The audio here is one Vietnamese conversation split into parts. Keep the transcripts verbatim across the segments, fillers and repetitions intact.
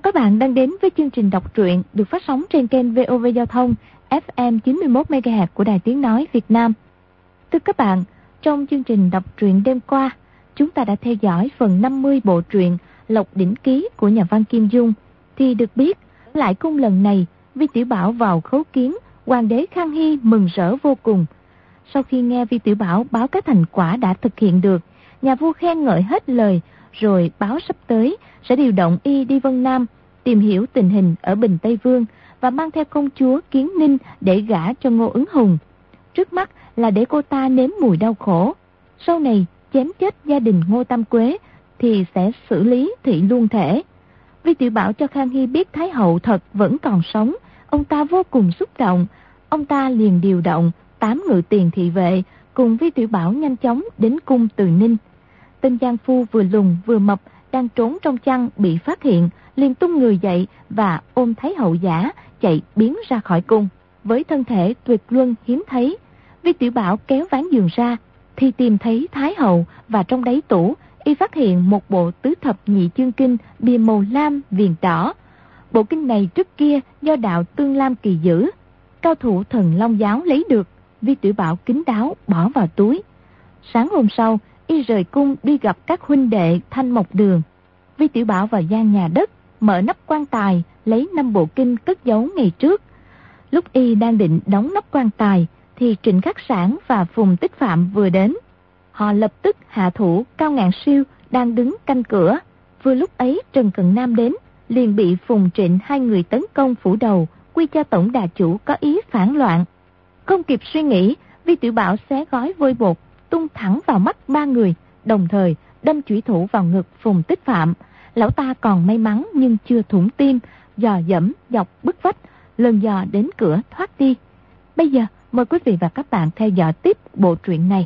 các bạn đang đến với chương trình đọc truyện được phát sóng trên kênh vê o vê Giao thông ép em chín mươi mốt mê ga héc của Đài Tiếng Nói Việt Nam. Thưa các bạn, trong chương trình đọc truyện đêm qua, chúng ta đã theo dõi phần năm mươi bộ truyện Lộc Đỉnh Ký của nhà văn Kim Dung. Thì được biết, lại cung lần này, Vi Tiểu Bảo vào khấu kiến, hoàng đế Khang Hy mừng rỡ vô cùng. Sau khi nghe Vi Tiểu Bảo báo các thành quả đã thực hiện được, nhà vua khen ngợi hết lời, rồi báo sắp tới sẽ điều động y đi Vân Nam, tìm hiểu tình hình ở Bình Tây Vương và mang theo công chúa Kiến Ninh để gả cho Ngô Ứng Hùng. Trước mắt là để cô ta nếm mùi đau khổ. Sau này chém chết gia đình Ngô Tam Quế thì sẽ xử lý thị luân thể. Vi Tiểu Bảo cho Khang Hy biết Thái hậu thật vẫn còn sống, ông ta vô cùng xúc động. Ông ta liền điều động tám ngự tiền thị vệ cùng Vi Tiểu Bảo nhanh chóng đến cung Từ Ninh. Tên giang phu vừa lùn vừa mập đang trốn trong chăn bị phát hiện, liền tung người dậy và ôm Thái hậu giả chạy biến ra khỏi cung. Với thân thể tuyệt luân hiếm thấy, Vi Tiểu Bảo kéo ván giường ra thì tìm thấy Thái hậu, và trong đáy tủ y phát hiện một bộ tứ thập nhị chương kinh bìa màu lam viền đỏ. Bộ kinh này trước kia do đạo Tương Lam Kỳ giữ, cao thủ Thần Long giáo lấy được. Vi Tiểu Bảo kín đáo bỏ vào túi. Sáng hôm sau, y rời cung đi gặp các huynh đệ Thanh Mộc Đường. Vi Tiểu Bảo vào gian nhà đất, mở nắp quan tài, lấy năm bộ kinh cất giấu ngày trước. Lúc y đang định đóng nắp quan tài thì Trịnh Khắc Sản và Phùng Tích Phạm vừa đến. Họ lập tức hạ thủ Cao Ngạn Siêu đang đứng canh cửa. Vừa lúc ấy Trần Cận Nam đến, liền bị Phùng Trịnh hai người tấn công phủ đầu, quy cho tổng đà chủ có ý phản loạn. Không kịp suy nghĩ, Vi Tiểu Bảo xé gói vôi bột tung thẳng vào mắt ba người, đồng thời đâm chủy thủ vào ngực Phùng Tích Phạm. Lão ta còn may mắn nhưng chưa thủng tim, dò dẫm dọc bức vách, lần dò đến cửa thoát đi. Bây giờ mời quý vị và các bạn theo dõi tiếp bộ truyện này.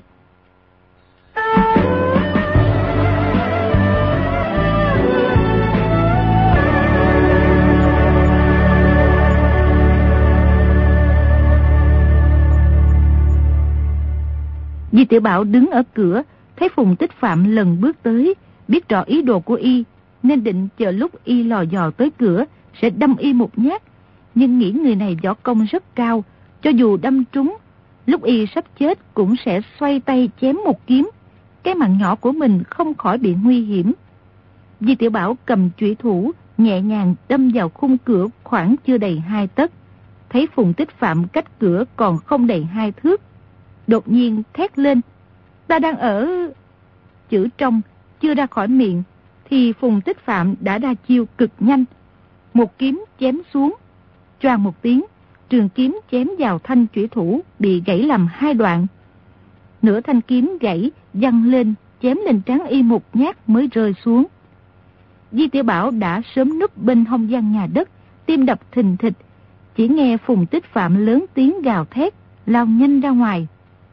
Vi Tiểu Bảo đứng ở cửa, thấy Phùng Tích Phạm lần bước tới, biết rõ ý đồ của y, nên định chờ lúc y lò dò tới cửa sẽ đâm y một nhát. Nhưng nghĩ người này võ công rất cao, cho dù đâm trúng, lúc y sắp chết cũng sẽ xoay tay chém một kiếm. Cái mạng nhỏ của mình không khỏi bị nguy hiểm. Vi Tiểu Bảo cầm chủy thủ, nhẹ nhàng đâm vào khung cửa khoảng chưa đầy hai tấc. Thấy Phùng Tích Phạm cách cửa còn không đầy hai thước, đột nhiên thét lên: "Ta đang ở..." Chữ trong chưa ra khỏi miệng thì Phùng Tích Phạm đã ra chiêu cực nhanh, một kiếm chém xuống. Choang một tiếng, trường kiếm chém vào thanh chủy thủ bị gãy làm hai đoạn. Nửa thanh kiếm gãy văng lên, chém lên trán y một nhát mới rơi xuống. Vi Tiểu Bảo đã sớm núp bên hông gian nhà đất, tim đập thình thịch. Chỉ nghe Phùng Tích Phạm lớn tiếng gào thét, lao nhanh ra ngoài.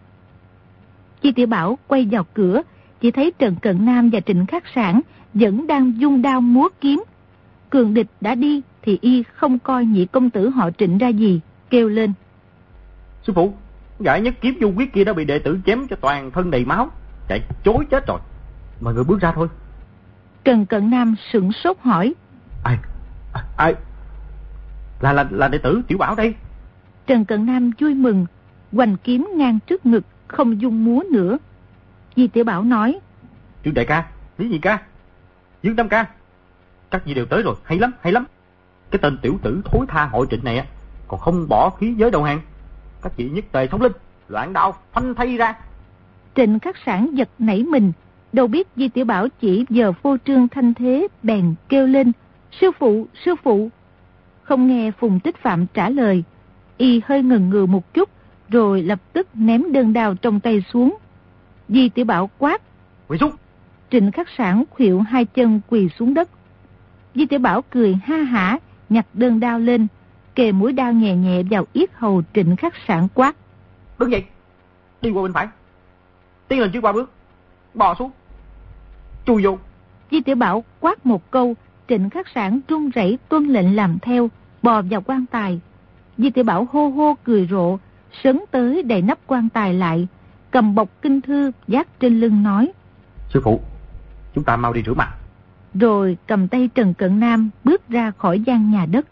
Vi Tiểu Bảo quay vào cửa, chỉ thấy Trần Cận Nam và Trịnh Khắc Sản vẫn đang dung đao múa kiếm. Cường địch đã đi thì y không coi nhị công tử họ Trịnh ra gì, kêu lên: "Sư phụ, giải nhất kiếm du quyết kia đã bị đệ tử chém cho toàn thân đầy máu, chạy chối chết rồi. Mọi người bước ra thôi." Trần Cận Nam sửng sốt hỏi: Ai? Ai? Là là là đệ tử Tiểu Bảo đây. Trần Cận Nam vui mừng, hoành kiếm ngang trước ngực, không dung múa nữa. Vi Tiểu Bảo nói: "Trương đại ca, Lý nhị ca, Dương Tam ca, các vị đều tới rồi, hay lắm, hay lắm. Cái tên tiểu tử thối tha hội Trịnh này còn không bỏ khí giới đầu hàng. Các vị nhất tề xông lên, loạn đao phanh thay ra." Trịnh Khắc Sản giật nảy mình, đâu biết Vi Tiểu Bảo chỉ giờ phô trương thanh thế, bèn kêu lên: "Sư phụ, sư phụ." Không nghe Phùng Tích Phạm trả lời, y hơi ngần ngừ một chút, rồi lập tức ném đơn đao trong tay xuống. Vi Tiểu Bảo quát: "Quỳ xuống!" Trịnh Khắc Sản khuỵu hai chân quỳ xuống đất. Vi Tiểu Bảo cười ha hả, nhặt đơn đao lên, kề mũi đao nhẹ nhẹ vào yết hầu Trịnh Khắc Sản, quát: "Đứng dậy, đi qua bên phải, tiến lên trước ba bước, bò xuống, chui vô." Vi Tiểu Bảo quát một câu, Trịnh Khắc Sản run rẩy tuân lệnh làm theo, bò vào quan tài. Vi Tiểu Bảo hô hô cười rộ, sấn tới đậy nắp quan tài lại, cầm bọc kinh thư vác trên lưng nói: "Sư phụ, chúng ta mau đi rửa mặt, rồi cầm tay Trần Cận Nam bước ra khỏi gian nhà đất.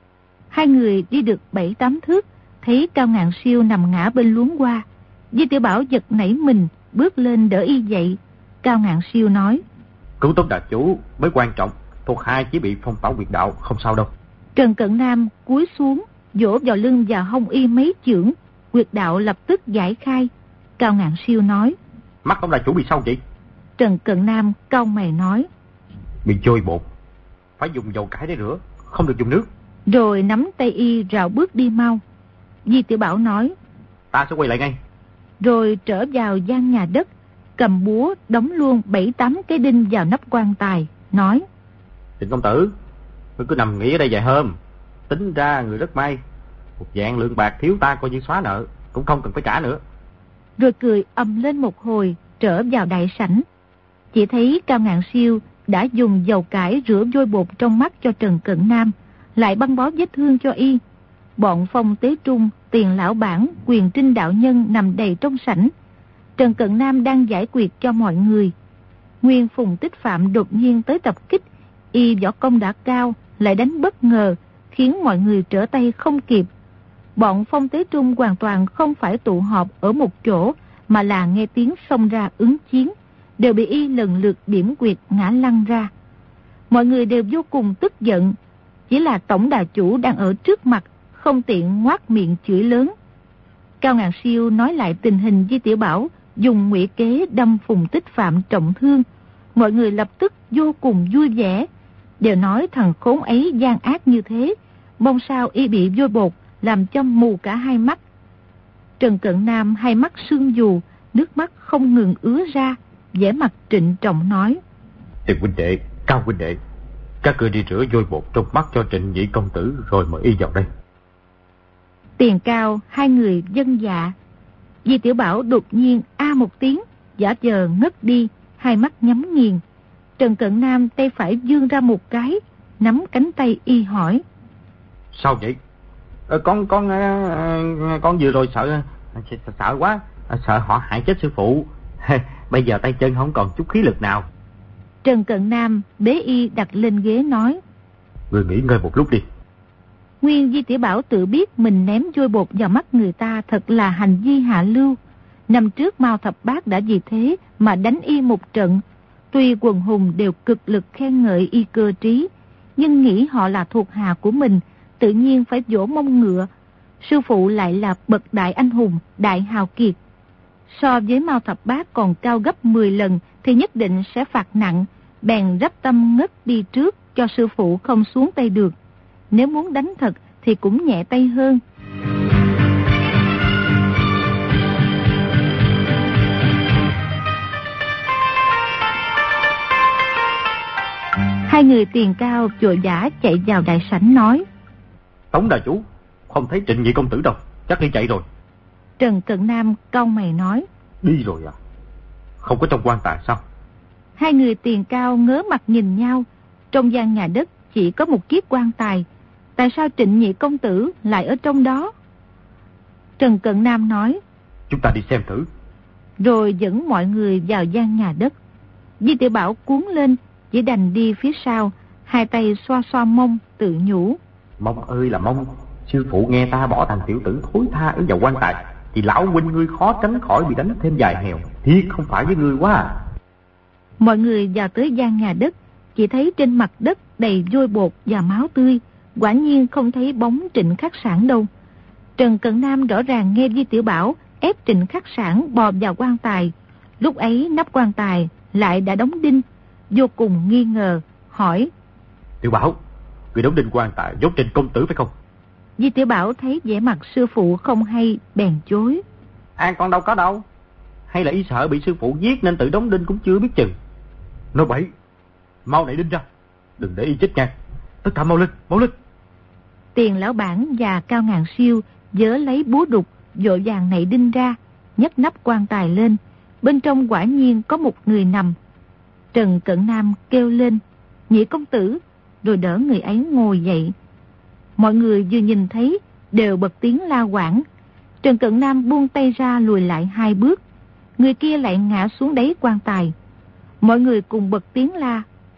Hai người đi được bảy tám thước, thấy Cao Ngạn Siêu nằm ngã bên luống hoa. Di Tiểu Bảo giật nảy mình, bước lên đỡ y dậy. Cao Ngạn Siêu nói: Cứu Tống đại chủ mới quan trọng, thuộc hai chỉ bị phong tỏa huyệt đạo, không sao đâu. Trần Cận Nam cúi xuống, vỗ vào lưng và hông y mấy chưởng, huyệt đạo lập tức giải khai. Cao Ngạn Siêu nói: Mắt Tống đại chủ bị sao vậy? Trần Cận Nam cau mày nói: Bị trôi bột, phải dùng dầu cải để rửa, không được dùng nước. Rồi nắm tay y rảo bước đi mau. Di Tiểu Bảo nói: Ta sẽ quay lại ngay. Rồi trở vào gian nhà đất, cầm búa đóng luôn bảy tám cái đinh vào nắp quan tài, nói: Trịnh công tử, ngươi cứ nằm nghỉ ở đây vài hôm, tính ra người rất may, một vạn lượng bạc thiếu ta coi như xóa nợ, cũng không cần phải trả nữa. Rồi cười ầm lên một hồi, trở vào đại sảnh. Chỉ thấy Cao Ngạn Siêu đã dùng dầu cải rửa vôi bột trong mắt cho Trần Cận Nam, lại băng bó vết thương cho y. Bọn Phong Tế Trung, Tiền Lão Bản, Quyền Trinh đạo nhân nằm đầy trong sảnh. Trần Cận Nam đang giải quyết cho mọi người. Nguyên Phùng Tích Phạm đột nhiên tới tập kích, y võ công đã cao, lại đánh bất ngờ, khiến mọi người trở tay không kịp. Bọn Phong Tế Trung hoàn toàn không phải tụ họp ở một chỗ, mà là nghe tiếng xông ra ứng chiến, đều bị y lần lượt điểm quyệt ngã lăn ra. Mọi người đều vô cùng tức giận, chỉ là tổng đà chủ đang ở trước mặt, không tiện ngoác miệng chửi lớn. Cao Ngạn Siêu nói lại tình hình Di Tiểu Bảo dùng ngụy kế đâm Phùng Tích Phạm trọng thương. Mọi người lập tức vô cùng vui vẻ, đều nói thằng khốn ấy gian ác như thế, mong sao y bị vôi bột làm cho mù cả hai mắt. Trần Cận Nam hai mắt sưng dù, nước mắt không ngừng ứa ra, vẻ mặt trịnh trọng nói: Tiền huynh đệ, Cao huynh đệ, các ngươi đi rửa vôi bột trong mắt cho Trịnh nhị công tử rồi mời y vào đây. Tiền Cao hai người vâng dạ. Di Tiểu Bảo đột nhiên a một tiếng, giả vờ ngất đi, hai mắt nhắm nghiền. Trần Cận Nam tay phải vươn ra một cái, nắm cánh tay y hỏi: Sao vậy? Ờ, con con con vừa rồi sợ sợ quá, sợ họ hại chết sư phụ. Bây giờ tay chân không còn chút khí lực nào. Trần Cận Nam bế y đặt lên ghế nói: Ngươi nghỉ ngơi một lúc đi. Nguyên Di Tiểu Bảo tự biết mình ném vôi bột vào mắt người ta thật là hành vi hạ lưu. Năm trước Mao Thập Bát đã vì thế mà đánh y một trận. Tuy quần hùng đều cực lực khen ngợi y cơ trí, nhưng nghĩ họ là thuộc hạ của mình, tự nhiên phải vỗ mông ngựa. Sư phụ lại là bậc đại anh hùng, đại hào kiệt. So với Mao Thập Bát còn cao gấp mười lần thì nhất định sẽ phạt nặng, bèn rắp tâm ngất đi trước cho sư phụ không xuống tay được. Nếu muốn đánh thật thì cũng nhẹ tay hơn. Hai người Tiền Cao vội vã chạy vào đại sảnh nói: Tống đà chủ, không thấy Trịnh nhị công tử đâu, chắc đi chạy rồi. Trần Cận Nam cau mày nói: Đi rồi à? Không có trong quan tài sao? Hai người Tiền Cao ngớ mặt nhìn nhau. Trong gian nhà đất chỉ có một chiếc quan tài, tại sao Trịnh nhị công tử lại ở trong đó? Trần Cận Nam nói: Chúng ta đi xem thử. Rồi dẫn mọi người vào gian nhà đất. Di Tiểu Bảo cuốn lên, chỉ đành đi phía sau, hai tay xoa xoa mông tự nhủ: Mông ơi là mông, sư phụ nghe ta bỏ thằng tiểu tử thối tha ở vào quan tài, thì lão huynh ngươi khó tránh khỏi bị đánh thêm vài hèo, thiệt không phải với ngươi quá à. Mọi người vào tới gian nhà đất, chỉ thấy trên mặt đất đầy vôi bột và máu tươi, quả nhiên không thấy bóng Trịnh Khắc Sản đâu. Trần Cận Nam rõ ràng nghe Di Tiểu Bảo ép Trịnh Khắc Sản bò vào quan tài. Lúc ấy nắp quan tài lại đã đóng đinh, vô cùng nghi ngờ, hỏi: Tiểu Bảo, người đóng đinh quan tài dốt Trịnh công tử phải không? Di Tiểu Bảo thấy vẻ mặt sư phụ không hay, bèn chối: An con đâu có đâu. Hay là y sợ bị sư phụ giết nên tự đóng đinh cũng chưa biết chừng. Nói bậy, mau nảy đinh ra, đừng để y chết nha. Tất cả mau lên, mau lên. Tiền Lão Bản và Cao Ngạn Siêu vớ lấy búa đục, vội vàng nảy đinh ra, nhấc nắp quan tài lên. Bên trong quả nhiên có một người nằm. Trần Cận Nam kêu lên: Nhị công tử, rồi đỡ người ấy ngồi dậy. Mọi người vừa nhìn thấy đều bật tiếng la quảng. Trần Cận Nam buông tay ra lùi lại hai bước, người kia lại ngã xuống đáy quan tài. Mọi người cùng bật tiếng la: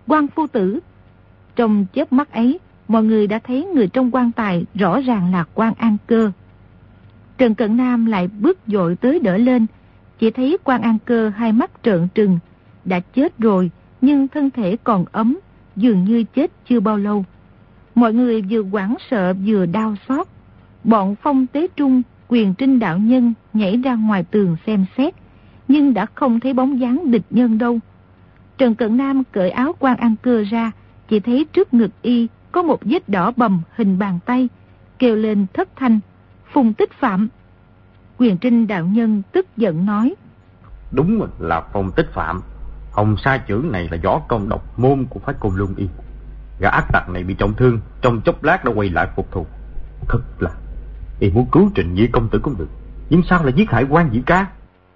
Quan phu tử. Trong chớp mắt ấy, mọi người đã thấy người trong quan tài rõ ràng là Quan An Cơ. Trần Cận Nam lại bước dội tới đỡ lên, chỉ thấy Quan An Cơ hai mắt trợn trừng, đã chết rồi nhưng thân thể còn ấm, dường như chết chưa bao lâu. Mọi người vừa hoảng sợ vừa đau xót. Bọn Phong Tế Trung, Quyền Trinh đạo nhân nhảy ra ngoài tường xem xét, nhưng đã không thấy bóng dáng địch nhân đâu. Trần Cận Nam cởi áo Quan An Cơ ra, chỉ thấy trước ngực y có một vết đỏ bầm hình bàn tay, kêu lên thất thanh: Phùng Tích Phạm. Quyền Trinh đạo nhân tức giận nói: Đúng là Phùng Tích Phạm. Hồng Sa chưởng này là võ công độc môn của phái Côn Luân Y. Gã ác tặc này bị trọng thương, trong chốc lát đã quay lại phục thù. Thật là y muốn cứu Trịnh Nhị công tử cũng được, nhưng sao lại giết hại Quan Nhị ca?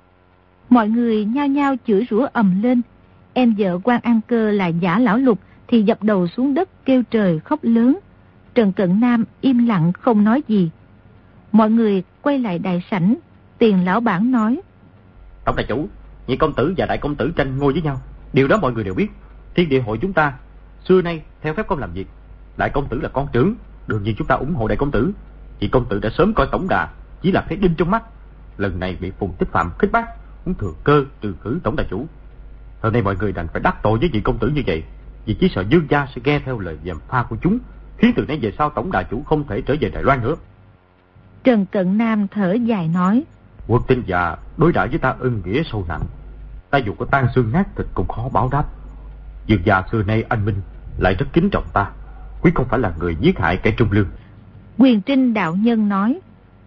Mọi người nhao nhao chửi rủa ầm lên. Em vợ Quan An Cơ là Giả Lão Lục thì dập đầu xuống đất kêu trời khóc lớn. Trần Cận Nam im lặng không nói gì. Mọi người quay lại đại sảnh. Tiền lão bản nói: Tổng đại chủ, Nhị công tử và đại công tử tranh ngôi với nhau, điều đó mọi người đều biết. Thiên địa hội chúng ta xưa nay theo phép công làm việc. Đại công tử là con trưởng, đương nhiên chúng ta ủng hộ đại công tử. Nhị công tử đã sớm coi tổng đà chỉ là cái đinh trong mắt, lần này bị Phùng Tích Phạm khích bác, muốn thừa cơ trừ khử tổng đại chủ. Hôm nay mọi người đành phải đắc tội với vị công tử như vậy, vì chỉ sợ Dương gia sẽ nghe theo lời gièm pha của chúng, khiến từ nay về sau tổng đại chủ không thể trở về Đài Loan nữa. Trần Cận Nam thở dài nói: Quốc Tinh già đối đãi với ta ân nghĩa sâu nặng, ta dù có tan xương nát thịt cũng khó báo đáp. Dương gia xưa nay anh minh, lại rất kính trọng ta, quyết không phải là người giết hại kẻ trung lương. Quyền Trinh đạo nhân nói: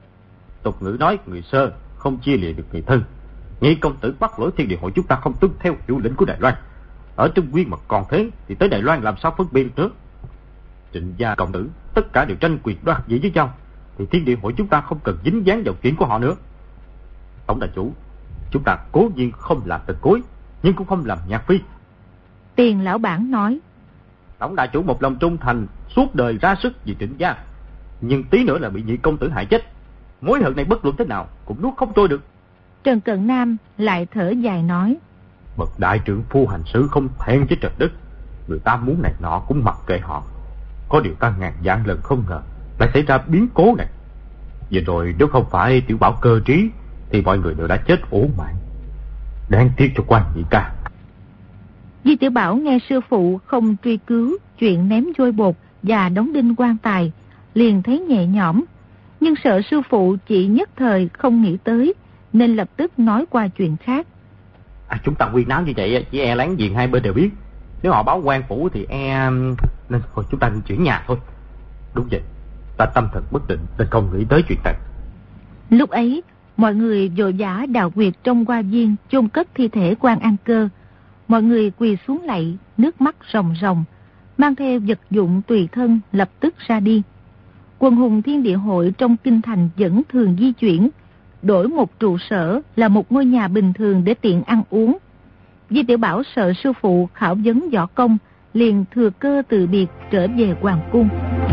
Tục ngữ nói người sơ không chia lìa được người thân. Nhị công tử bắt lỗi thiên địa hội chúng ta không tuân theo hiệu lệnh của Đài Loan, ở Trung Nguyên mà còn thế thì tới Đài Loan làm sao phân biệt được nữa. Trịnh gia công tử tất cả đều tranh quyền đoạt vị với nhau, thì thiên địa hội chúng ta không cần dính dáng vào chuyện của họ nữa. Tổng đại chủ, chúng ta cố nhiên không làm tật cối, nhưng cũng không làm nhạc phi. Tiền lão bản nói: Tổng đại chủ một lòng trung thành, suốt đời ra sức vì Trịnh gia, nhưng tí nữa là bị Nhị công tử hại chết, mối hận này bất luận thế nào cũng nuốt không trôi được. Trần Cận Nam lại thở dài nói: Bậc đại trưởng phu hành xử không thẹn với trời đất, người ta muốn này nọ cũng mặc kệ họ. Có điều ta ngàn vạn lần không ngờ lại xảy ra biến cố này. Vừa rồi nếu không phải Tiểu Bảo cơ trí thì mọi người đều đã chết ổn mạng. Đáng tiếc cho Quan Nhị ca. Di Tiểu Bảo nghe sư phụ không truy cứu chuyện ném vôi bột và đóng đinh quan tài, liền thấy nhẹ nhõm, nhưng sợ sư phụ chỉ nhất thời không nghĩ tới, nên lập tức nói qua chuyện khác. À, chúng ta quyên náo như vậy chỉ e láng giềng hai bên đều biết. Nếu họ báo quan phủ thì e nên thôi chúng ta nên chuyển nhà thôi. Đúng vậy, ta tâm thần bất định nên không nghĩ tới chuyện này. Lúc ấy mọi người vội vã đào quyệt trong hoa viên chôn cất thi thể Quan An Cơ. Mọi người quỳ xuống lạy, nước mắt ròng ròng, mang theo vật dụng tùy thân lập tức ra đi. Quần hùng Thiên Địa hội trong kinh thành vẫn thường di chuyển, đổi một trụ sở là một ngôi nhà bình thường để tiện ăn uống. Di Tiểu Bảo sợ sư phụ khảo vấn võ công, liền thừa cơ từ biệt trở về hoàng cung.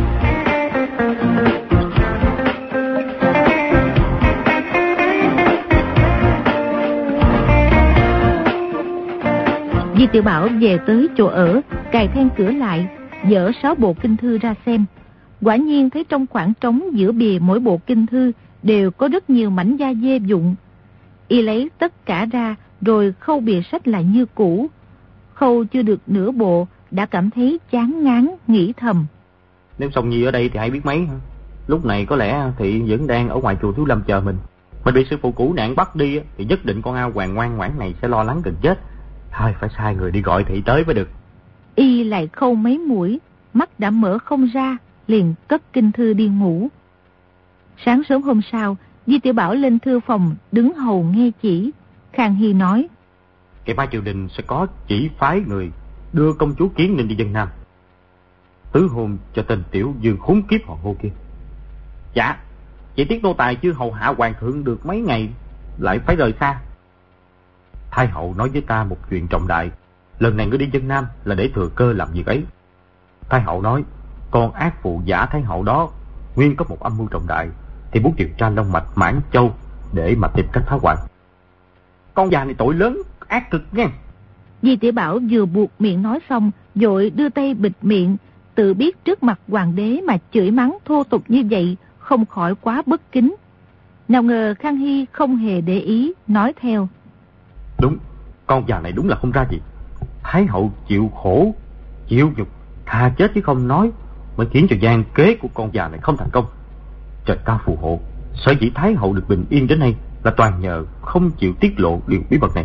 Di Tiểu Bảo về tới chỗ ở, cài then cửa lại, dỡ sáu bộ kinh thư ra xem. Quả nhiên thấy trong khoảng trống giữa bìa mỗi bộ kinh thư đều có rất nhiều mảnh da dê dụng. Y lấy tất cả ra rồi khâu bìa sách lại như cũ. Khâu chưa được nửa bộ đã cảm thấy chán ngán, nghĩ thầm: Nếu Song Nhi ở đây thì ai biết mấy hả? Lúc này có lẽ Thị vẫn đang ở ngoài chùa Thiếu Lâm chờ mình. Mình bị sư phụ cũ nạn bắt đi thì nhất định con ao hoàng ngoan ngoãn này sẽ lo lắng gần chết. Thôi phải sai người đi gọi Thị tới mới được. Y lại khâu mấy mũi, mắt đã mở không ra, liền cất kinh thư đi ngủ. Sáng sớm hôm sau, Di Tiểu Bảo lên thư phòng đứng hầu nghe chỉ. Khang Hy nói: Ngày mai triều đình sẽ có chỉ phái người đưa công chúa Kiến Ninh đi dân Nam, tứ hôn cho tên tiểu dương khốn kiếp họ Ngô kia. Dạ, chỉ tiếc nô tài chưa hầu hạ hoàng thượng được mấy ngày lại phải rời xa. Thái hậu nói với ta một chuyện trọng đại, lần này ngươi đi dân Nam là để thừa cơ làm việc ấy. Thái hậu nói con ác phụ giả Thái hậu đó nguyên có một âm mưu trọng đại, thì muốn điều tra long mạch Mãn Châu để mà tìm cách phá hoại. Con già này tội lớn, ác cực nha. Di Tiểu Bảo vừa buộc miệng nói xong, vội đưa tay bịt miệng, tự biết trước mặt hoàng đế mà chửi mắng thô tục như vậy, không khỏi quá bất kính. Nào ngờ Khang Hy không hề để ý, nói theo. Đúng, con già này đúng là không ra gì. Thái hậu chịu khổ, chịu nhục, thà chết chứ không nói, mới khiến cho gian kế của con già này không thành công. Trời cao phù hộ, sở dĩ Thái hậu được bình yên đến nay là toàn nhờ không chịu tiết lộ điều bí mật này.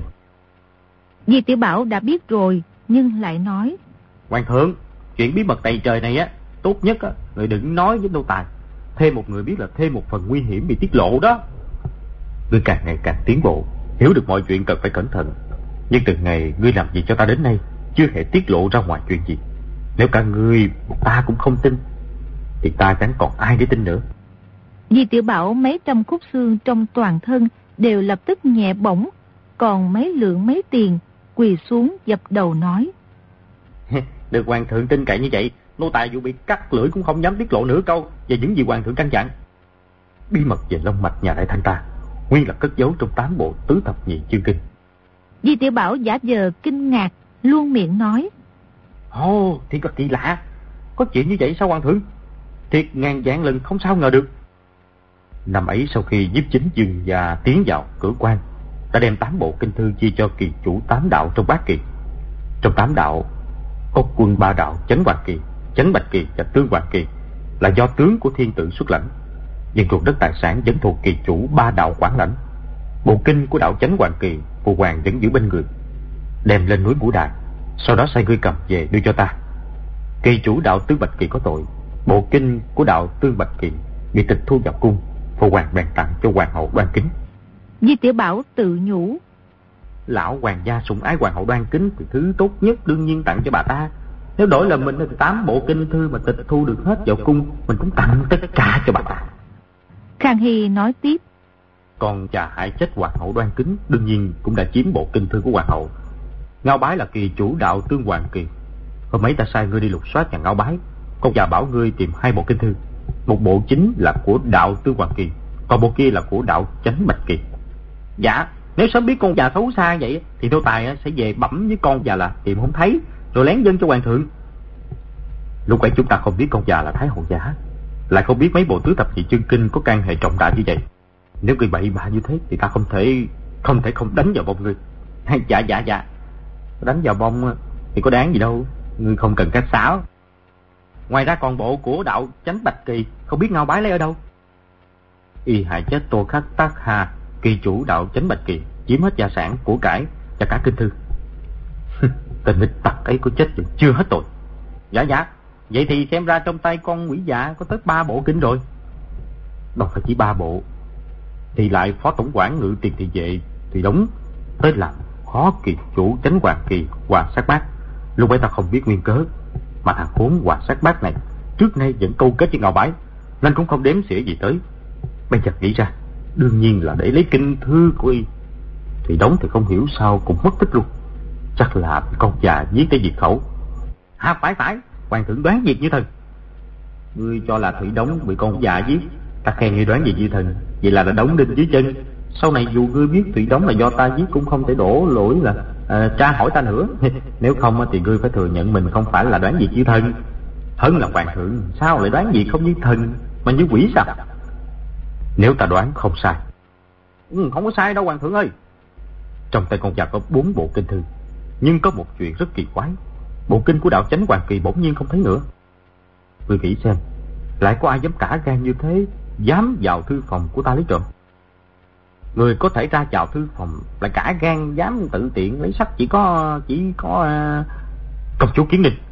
Di Tiểu Bảo đã biết rồi, nhưng lại nói. Hoàng thượng, chuyện bí mật tày trời này á, tốt nhất á, người đừng nói với nô tài. Thêm một người biết là thêm một phần nguy hiểm bị tiết lộ đó. Ngươi càng ngày càng tiến bộ, hiểu được mọi chuyện cần phải cẩn thận. Nhưng từ ngày ngươi làm gì cho ta đến nay, chưa hề tiết lộ ra ngoài chuyện gì. Nếu cả ngươi ta cũng không tin, thì ta chẳng còn ai để tin nữa. Di Tiểu Bảo mấy trăm khúc xương trong toàn thân đều lập tức nhẹ bỗng, còn mấy lượng mấy tiền quỳ xuống dập đầu nói. Được hoàng thượng tin cậy như vậy, nô tài dù bị cắt lưỡi cũng không dám tiết lộ nửa câu về những gì hoàng thượng căn dặn. Bí mật về long mạch nhà đại thanh ta nguyên là cất giấu trong tám bộ tứ thập nhị chương kinh. Di Tiểu Bảo giả vờ kinh ngạc, luôn miệng nói. Ồ, thì có kỳ lạ, có chuyện như vậy sao hoàng thượng? Thiệt ngàn vạn lần không sao ngờ được. Năm ấy sau khi nhiếp chính Dương gia tiến vào cửa quan, đã đem tám bộ kinh thư chia cho kỳ chủ tám đạo trong bát kỳ. Trong tám đạo có quân ba đạo Chánh Hoàng Kỳ, Chánh Bạch Kỳ và Tương Hoàng Kỳ là do tướng của thiên tử xuất lãnh, nhưng ruộng đất tài sản vẫn thuộc kỳ chủ ba đạo quản lãnh. Bộ kinh của đạo Chánh Hoàng Kỳ phụ hoàng vẫn giữ bên người, đem lên núi Ngũ Đài, sau đó sai người cầm về đưa cho ta. Kỳ chủ đạo Tương Bạch Kỳ có tội, bộ kinh của đạo Tương Bạch Kỳ bị tịch thu vào cung, phụ hoàng bèn tặng cho hoàng hậu Đoan Kính. Di Tiểu Bảo tự nhủ. Lão hoàng gia sủng ái hoàng hậu Đoan Kính thì thứ tốt nhất đương nhiên tặng cho bà ta. Nếu đổi là mình thì tám bộ kinh thư mà tịch thu được hết vào cung, mình cũng tặng tất cả cho bà ta. Khang Hy nói tiếp. Còn cha hại chết hoàng hậu Đoan Kính đương nhiên cũng đã chiếm bộ kinh thư của hoàng hậu. Ngao Bái là kỳ chủ đạo Tương Hoàng Kỳ. Hôm ấy ta sai ngươi đi lục soát nhà Ngao Bái, con già bảo ngươi tìm hai bộ kinh thư. Một bộ chính là của đạo Tương Hoàng Kỳ, còn bộ kia là của đạo Chánh Bạch Kỳ. Dạ, nếu sớm biết con già xấu xa vậy thì nô tài sẽ về bẩm với con già là tìm không thấy, rồi lén dâng cho hoàng thượng. Lúc ấy chúng ta không biết con già là Thái hậu giả, lại không biết mấy bộ tứ thập nhị chương kinh có can hệ trọng đại như vậy. Nếu người bậy bạ như thế thì ta không thể không thể không đánh vào bông ngươi. Dạ dạ dạ, đánh vào bông thì có đáng gì đâu, ngươi không cần cách xáo. Ngoài ra còn bộ của đạo Chánh Bạch Kỳ không biết Ngao Bái lấy ở đâu. Y hại chết Tô Khắc Tác Hà, kỳ chủ đạo Chánh Bạch Kỳ, chiếm hết gia sản của cải và cả kinh thư. Tên nghịch tặc ấy có chết vẫn chưa hết tội. Dạ dạ, vậy thì xem ra trong tay con quỷ dạ có tới ba bộ kinh rồi. Đâu phải chỉ ba bộ, thì lại phó tổng quản ngự tiền thị vệ thì đúng tới làm khó kỳ chủ Chánh Hoàng Kỳ Hoàng Sát Bát. Lúc ấy ta không biết nguyên cớ, mà thằng khốn Hoàng Sát Bát này trước nay vẫn câu kết với Ngao Bái, nên cũng không đếm xỉa gì tới. Bây giờ nghĩ ra, đương nhiên là để lấy kinh thư của y. Thì đóng thì không hiểu sao cũng mất tích luôn. Chắc là con già giết tới diệt khẩu. À phải phải, hoàng thượng đoán việc như thần. Ngươi cho là Thủy Đống bị con già giết, ta khen ngươi đoán việc như thần, vậy là đã đóng đinh dưới chân. Sau này dù ngươi biết Thủy Đống là do ta giết cũng không thể đổ lỗi là à, tra hỏi ta nữa. Nếu không thì ngươi phải thừa nhận mình không phải là đoán việc như thần. Hơn là hoàng thượng, sao lại đoán việc không như thần mà như quỷ sao? Nếu ta đoán không sai. Ừ, không có sai đâu hoàng thượng ơi. Trong tay con già có bốn bộ kinh thư, nhưng có một chuyện rất kỳ quái. Bộ kinh của đạo Chánh Hoàng Kỳ bỗng nhiên không thấy nữa. Ngươi nghĩ xem, lại có ai dám cả gan như thế, dám vào thư phòng của ta lấy trộm? Người có thể ra vào thư phòng lại cả gan dám tự tiện lấy sách chỉ có chỉ có uh, công chúa Kiến Ninh.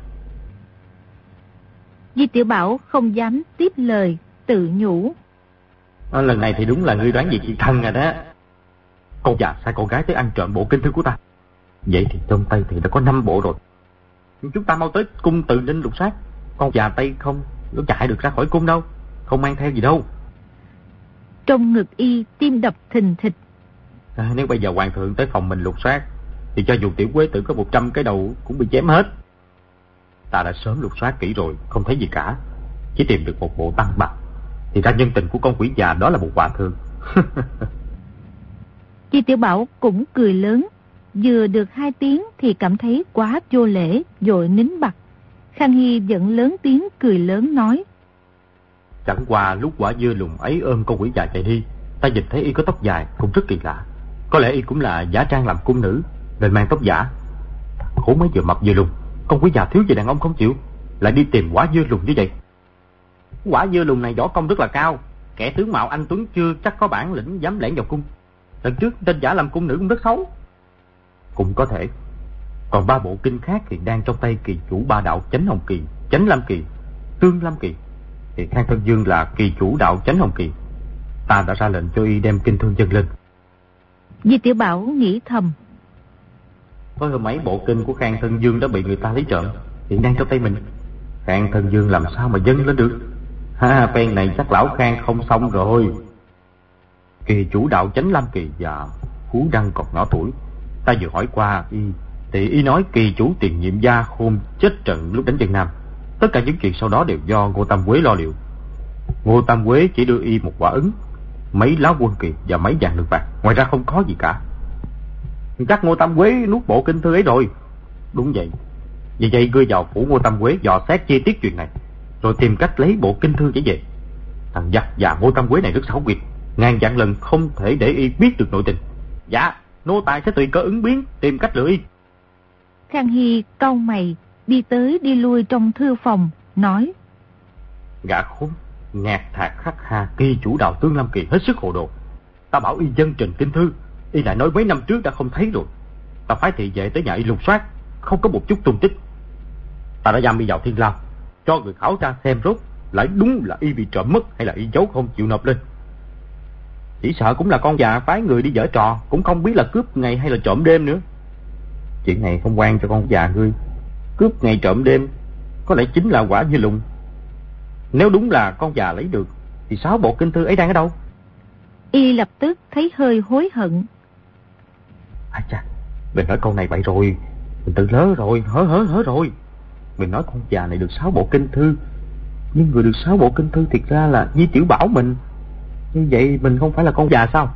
Di Tiểu Bảo không dám tiếp lời, tự nhủ. À, lần này thì đúng là ngươi đoán gì chị thân rồi đó. Con già sai con gái tới ăn trộm bộ kinh thư của ta. Vậy thì trong tay thì đã có năm bộ rồi. Nhưng chúng ta mau tới cung Từ Ninh lục soát. Con già tay không, nó chạy được ra khỏi cung đâu, không mang theo gì đâu. Trong ngực y tim đập thình thịch. À, nếu bây giờ hoàng thượng tới phòng mình lục soát, thì cho dù tiểu quế tử có một trăm cái đầu cũng bị chém hết. Ta đã sớm lục soát kỹ rồi, không thấy gì cả, chỉ tìm được một bộ tăng bạc. Thì ra nhân tình của con quỷ già đó là một hòa thượng. Di Tiểu Bảo cũng cười lớn. vừa được hai tiếng thì cảm thấy quá vô lễ, vội nín bặt. Khang Hy giận lớn tiếng cười lớn nói: Chẳng qua lúc quả dưa lùn ấy ôm con quỷ già chạy đi, ta nhìn thấy y có tóc dài cũng rất kỳ lạ. Có lẽ y cũng là giả trang làm cung nữ nên mang tóc giả. Khổ mới vừa mập vừa lùn, con quỷ già thiếu gì đàn ông không chịu, lại đi tìm quả dưa lùn như vậy. Quả dưa lùn này võ công rất là cao, kẻ tướng mạo anh tuấn chưa chắc có bản lĩnh dám lẻn vào cung. Lần trước tên giả làm cung nữ cũng rất xấu. Cũng có thể. Còn ba bộ kinh khác thì đang trong tay kỳ chủ ba đạo Chánh Hồng Kỳ, Chánh Lam Kỳ, Tương Lam Kỳ. Thì Khang Thân Dương là kỳ chủ đạo Chánh Hồng Kỳ. Ta đã ra lệnh cho y đem kinh thương dâng lên. Di Tiểu Bảo nghĩ thầm: Có hơn mấy bộ kinh của Khang Thân Dương đã bị người ta lấy trộm, hiện đang trong tay mình. Khang Thân Dương làm sao mà dâng lên được? Ha, phen này chắc lão Khang không xong rồi. Kỳ chủ đạo Chánh Lam Kỳ và Phú Đăng còn nhỏ tuổi. Ta vừa hỏi qua y, thì y nói kỳ chủ tiền nhiệm Gia Khôn chết trận lúc đánh Vân Nam. Tất cả những chuyện sau đó đều do Ngô Tam Quế lo liệu. Ngô Tam Quế chỉ đưa y một quả ấn, mấy lá quân kỳ và mấy vàng lược bạc, ngoài ra không có gì cả. Chắc Ngô Tam Quế nuốt bộ kinh thư ấy rồi. Đúng vậy. Vì vậy ngươi vào phủ Ngô Tam Quế dò xét chi tiết chuyện này, rồi tìm cách lấy bộ kinh thư trở về. Thằng giặc và Ngô Tam Quế này rất xảo quyệt, ngàn vạn lần không thể để y biết được nội tình. Dạ, nô tài sẽ tùy cơ ứng biến, tìm cách lựa y. Khang Hy cau mày, đi tới đi lui trong thư phòng, nói: Gã khốn, ngạt thạc khắc hà kỳ chủ đạo Tương Lam Kỳ hết sức hồ đồ. Ta bảo y dân trình kinh thư, y lại nói mấy năm trước đã không thấy rồi. Ta phái thị vệ tới nhà y lục soát, không có một chút tung tích. Ta đã giam y vào thiên lao, cho người khảo tra xem rốt lại đúng là y bị trộm mất hay là y giấu không chịu nộp lên. Chỉ sợ cũng là con già phái người đi giở trò, cũng không biết là cướp ngày hay là trộm đêm nữa. Chuyện này không quan cho con già ngươi. Cướp ngày trộm đêm có lẽ chính là quả như lùng. Nếu đúng là con già lấy được thì sáu bộ kinh thư ấy đang ở đâu? Y lập tức thấy hơi hối hận. À chà, mình nói câu này vậy rồi, mình tự lỡ rồi, hớ hớ hớ rồi. Mình nói con già này được sáu bộ kinh thư, nhưng người được sáu bộ kinh thư thiệt ra là Di Tiểu Bảo mình. Như vậy mình không phải là con già sao?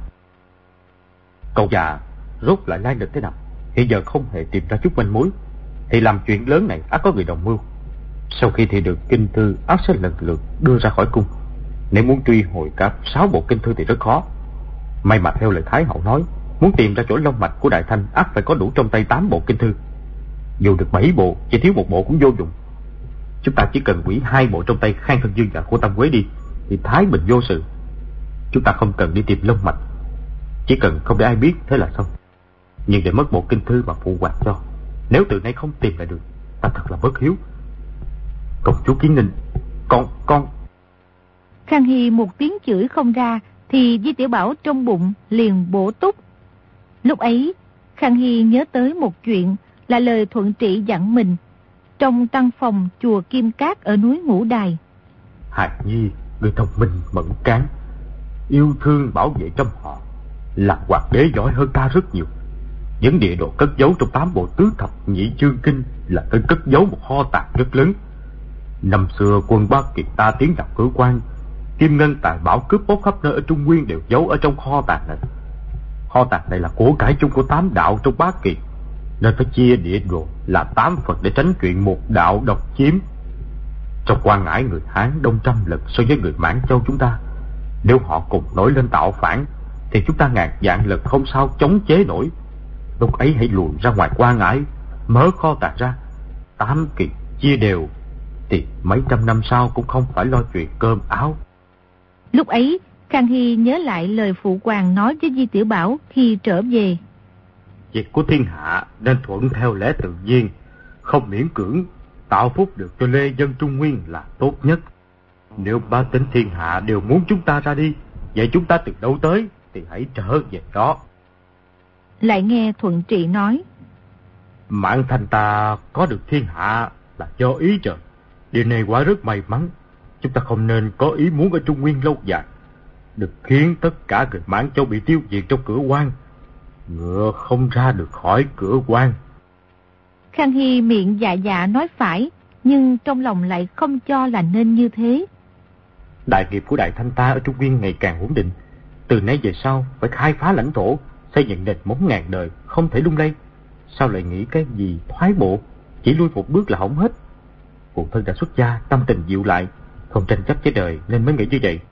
Con già rốt lại lai lịch thế nào? Hiện giờ không hề tìm ra chút manh mối, thì làm chuyện lớn này ắt có người đồng mưu. Sau khi thì được kinh thư, ắt sẽ lần lượt đưa ra khỏi cung. Nếu muốn truy hồi cả sáu bộ kinh thư thì rất khó. May mà theo lời Thái hậu nói, muốn tìm ra chỗ long mạch của Đại Thanh ắt phải có đủ trong tay tám bộ kinh thư. Dù được bảy bộ, chỉ thiếu một bộ cũng vô dụng. Chúng ta chỉ cần hủy hai bộ trong tay Khang Thân Dương và Ngô Tam Quế đi, thì thái bình vô sự. Chúng ta không cần đi tìm long mạch, chỉ cần không để ai biết thế là xong. Nhưng để mất bộ kinh thư mà phụ hoàng cho, nếu từ nay không tìm lại được, ta thật là bất hiếu. Công chúa Kiến Ninh, con, con... Khang Hy một tiếng chửi không ra, thì Di Tiểu Bảo trong bụng liền bổ túc. Lúc ấy, Khang Hy nhớ tới một chuyện là lời Thuận Trị dặn mình trong tăng phòng chùa Kim Cát ở núi Ngũ Đài. Hạt Nhi, người thông minh mẫn cán, yêu thương bảo vệ trong họ, là hoàng đế giỏi hơn ta rất nhiều. Vấn địa đồ cất giấu trong tám bộ tứ thập nhị chương kinh là nơi cất giấu một kho tàng rất lớn. Năm xưa quân Ba Kiệt ta tiến vào Cửu Quan, kim ngân tài bảo cướp bóc khắp nơi ở Trung Nguyên đều giấu ở trong kho tàng này. Kho tàng này là của cải chung của tám đạo trong Bá Kiệt, nên phải chia địa đồ là tám phần để tránh chuyện một đạo độc chiếm. Trong Quan Ngãi, người Hán đông trăm lần so với người Mãn Châu chúng ta. Nếu họ cùng nổi lên tạo phản thì chúng ta ngàn vạn lần không sao chống chế nổi. Lúc ấy hãy lùi ra ngoài Quan Ngãi, mở kho tàng ra, tám Kiệt chia đều, thì mấy trăm năm sau cũng không phải lo chuyện cơm áo. Lúc ấy, Khang Hy nhớ lại lời phụ hoàng nói với Di Tiểu Bảo khi trở về. Việc của thiên hạ nên thuận theo lẽ tự nhiên, không miễn cưỡng, tạo phúc được cho lê dân Trung Nguyên là tốt nhất. Nếu ba tính thiên hạ đều muốn chúng ta ra đi, vậy chúng ta từ đâu tới thì hãy trở về đó. Lại nghe Thuận Trị nói: Mãn Thanh ta có được thiên hạ là do ý trời. Điều này quả rất may mắn. Chúng ta không nên có ý muốn ở Trung Nguyên lâu dài, được khiến tất cả người Mãn Châu bị tiêu diệt trong cửa quan. Ngựa không ra được khỏi cửa quan. Khang Hy miệng dạ dạ nói phải, nhưng trong lòng lại không cho là nên như thế. Đại nghiệp của Đại Thanh ta ở Trung Nguyên ngày càng ổn định. Từ nay về sau phải khai phá lãnh thổ, xây dựng nền móng ngàn đời, không thể lung lay. sao lại nghĩ cái gì thoái bộ, chỉ lui một bước là hỏng hết. Phụ thân đã xuất gia, tâm tình dịu lại, không tranh chấp với đời nên mới nghĩ như vậy.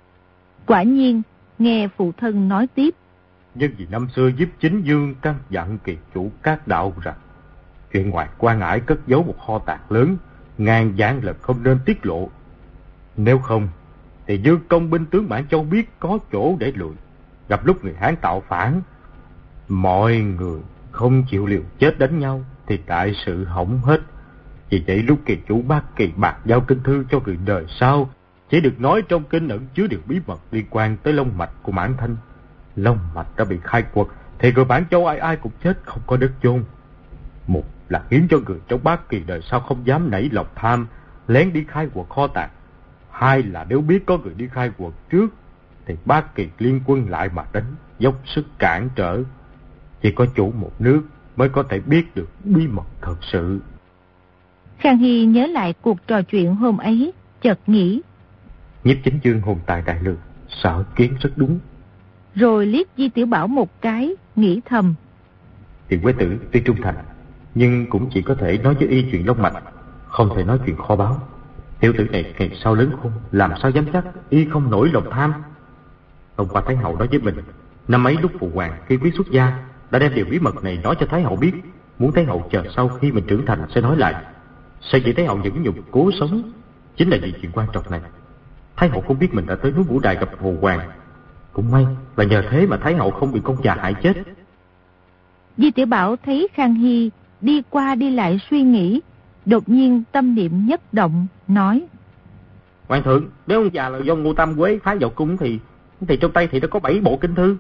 Quả nhiên, nghe phụ thân nói tiếp. Nhưng vì năm xưa Nhiếp Chính Dương căn dặn kỳ chủ các đạo rằng chuyện ngoài quan ải cất giấu một kho tàng lớn, ngàn vạn lần không nên tiết lộ. Nếu không thì Dương công binh tướng Mãn Châu biết có chỗ để lùi, gặp lúc người Hán tạo phản, mọi người không chịu liều chết đánh nhau thì đại sự hỏng hết. Vì vậy lúc kỳ chủ Bát Kỳ bạc giao kinh thư cho người đời sau, chỉ được nói trong kinh ẩn chứa điều bí mật liên quan tới long mạch của Mãn Thanh. Long mạch đã bị khai quật thì người Mãn Châu ai ai cũng chết, không có đất chôn. Một là khiến cho người trong Bát Kỳ đời sau không dám nảy lòng tham, lén đi khai quật kho tàng. Hai là nếu biết có người đi khai quật trước thì Bát Kỳ liên quân lại mà đánh, dốc sức cản trở. Chỉ có chủ một nước mới có thể biết được bí mật thật sự. Khang Hy nhớ lại cuộc trò chuyện hôm ấy, chợt nghĩ. Nhiếp Chính Dương hùng tài đại lược, sở kiến rất đúng. Rồi liếc Di Tiểu Bảo một cái, nghĩ thầm. Tiền Quế Tử tuy trung thành, nhưng cũng chỉ có thể nói với y chuyện long mạch, không thể nói chuyện kho báu. Tiểu tử này ngày sau lớn khôn, làm sao dám chắc y không nổi lòng tham. Hôm qua Thái Hậu nói với mình, năm ấy lúc phụ hoàng khi quyết xuất gia đã đem điều bí mật này nói cho Thái Hậu biết, muốn Thái Hậu chờ sau khi mình trưởng thành sẽ nói lại. Sao vậy Thái Hậu nhẫn nhục cố sống chính là vì chuyện quan trọng này. Thái Hậu không biết mình đã tới núi Vũ Đài gặp phụ hoàng. Cũng may là nhờ thế mà Thái Hậu không bị con già hại chết. Di Tiểu Bảo thấy Khang Hy đi qua đi lại suy nghĩ, đột nhiên tâm niệm nhất động, nói. Hoàng thượng, nếu ông già là do Ngô Tam Quế phái vào cung thì thì trong tay thì đã có bảy bộ kinh thư.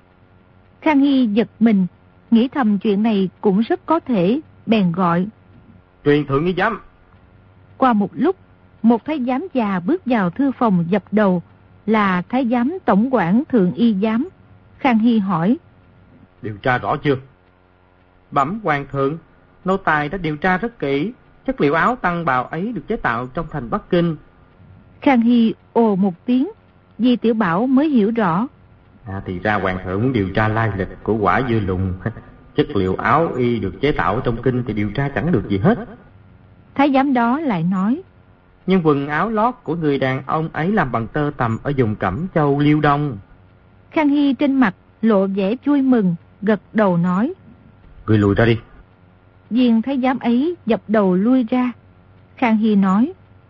Khang Hy giật mình, nghĩ thầm chuyện này cũng rất có thể, bèn gọi. Truyền thượng nghi giám. Qua một lúc, một thái giám già bước vào thư phòng dập đầu, là thái giám tổng quản thượng y giám. Khang Hy hỏi. Điều tra rõ chưa? Bẩm hoàng thượng, nô tài đã điều tra rất kỹ. Chất liệu áo tăng bào ấy được chế tạo trong thành Bắc Kinh. Khang Hy ồ một tiếng, Di Tiểu Bảo mới hiểu rõ. À, thì ra hoàng thượng muốn điều tra lai lịch của Quả Dưa Lùng. Chất liệu áo y được chế tạo trong kinh thì điều tra chẳng được gì hết. Thái giám đó lại nói. Nhưng quần áo lót của người đàn ông ấy làm bằng tơ tằm ở vùng Cẩm Châu Liêu Đông. Khang Hy trên mặt lộ vẻ vui mừng, gật đầu nói. Người lùi ra đi. Viên thái giám ấy dập đầu lui ra. Khang Hy nói.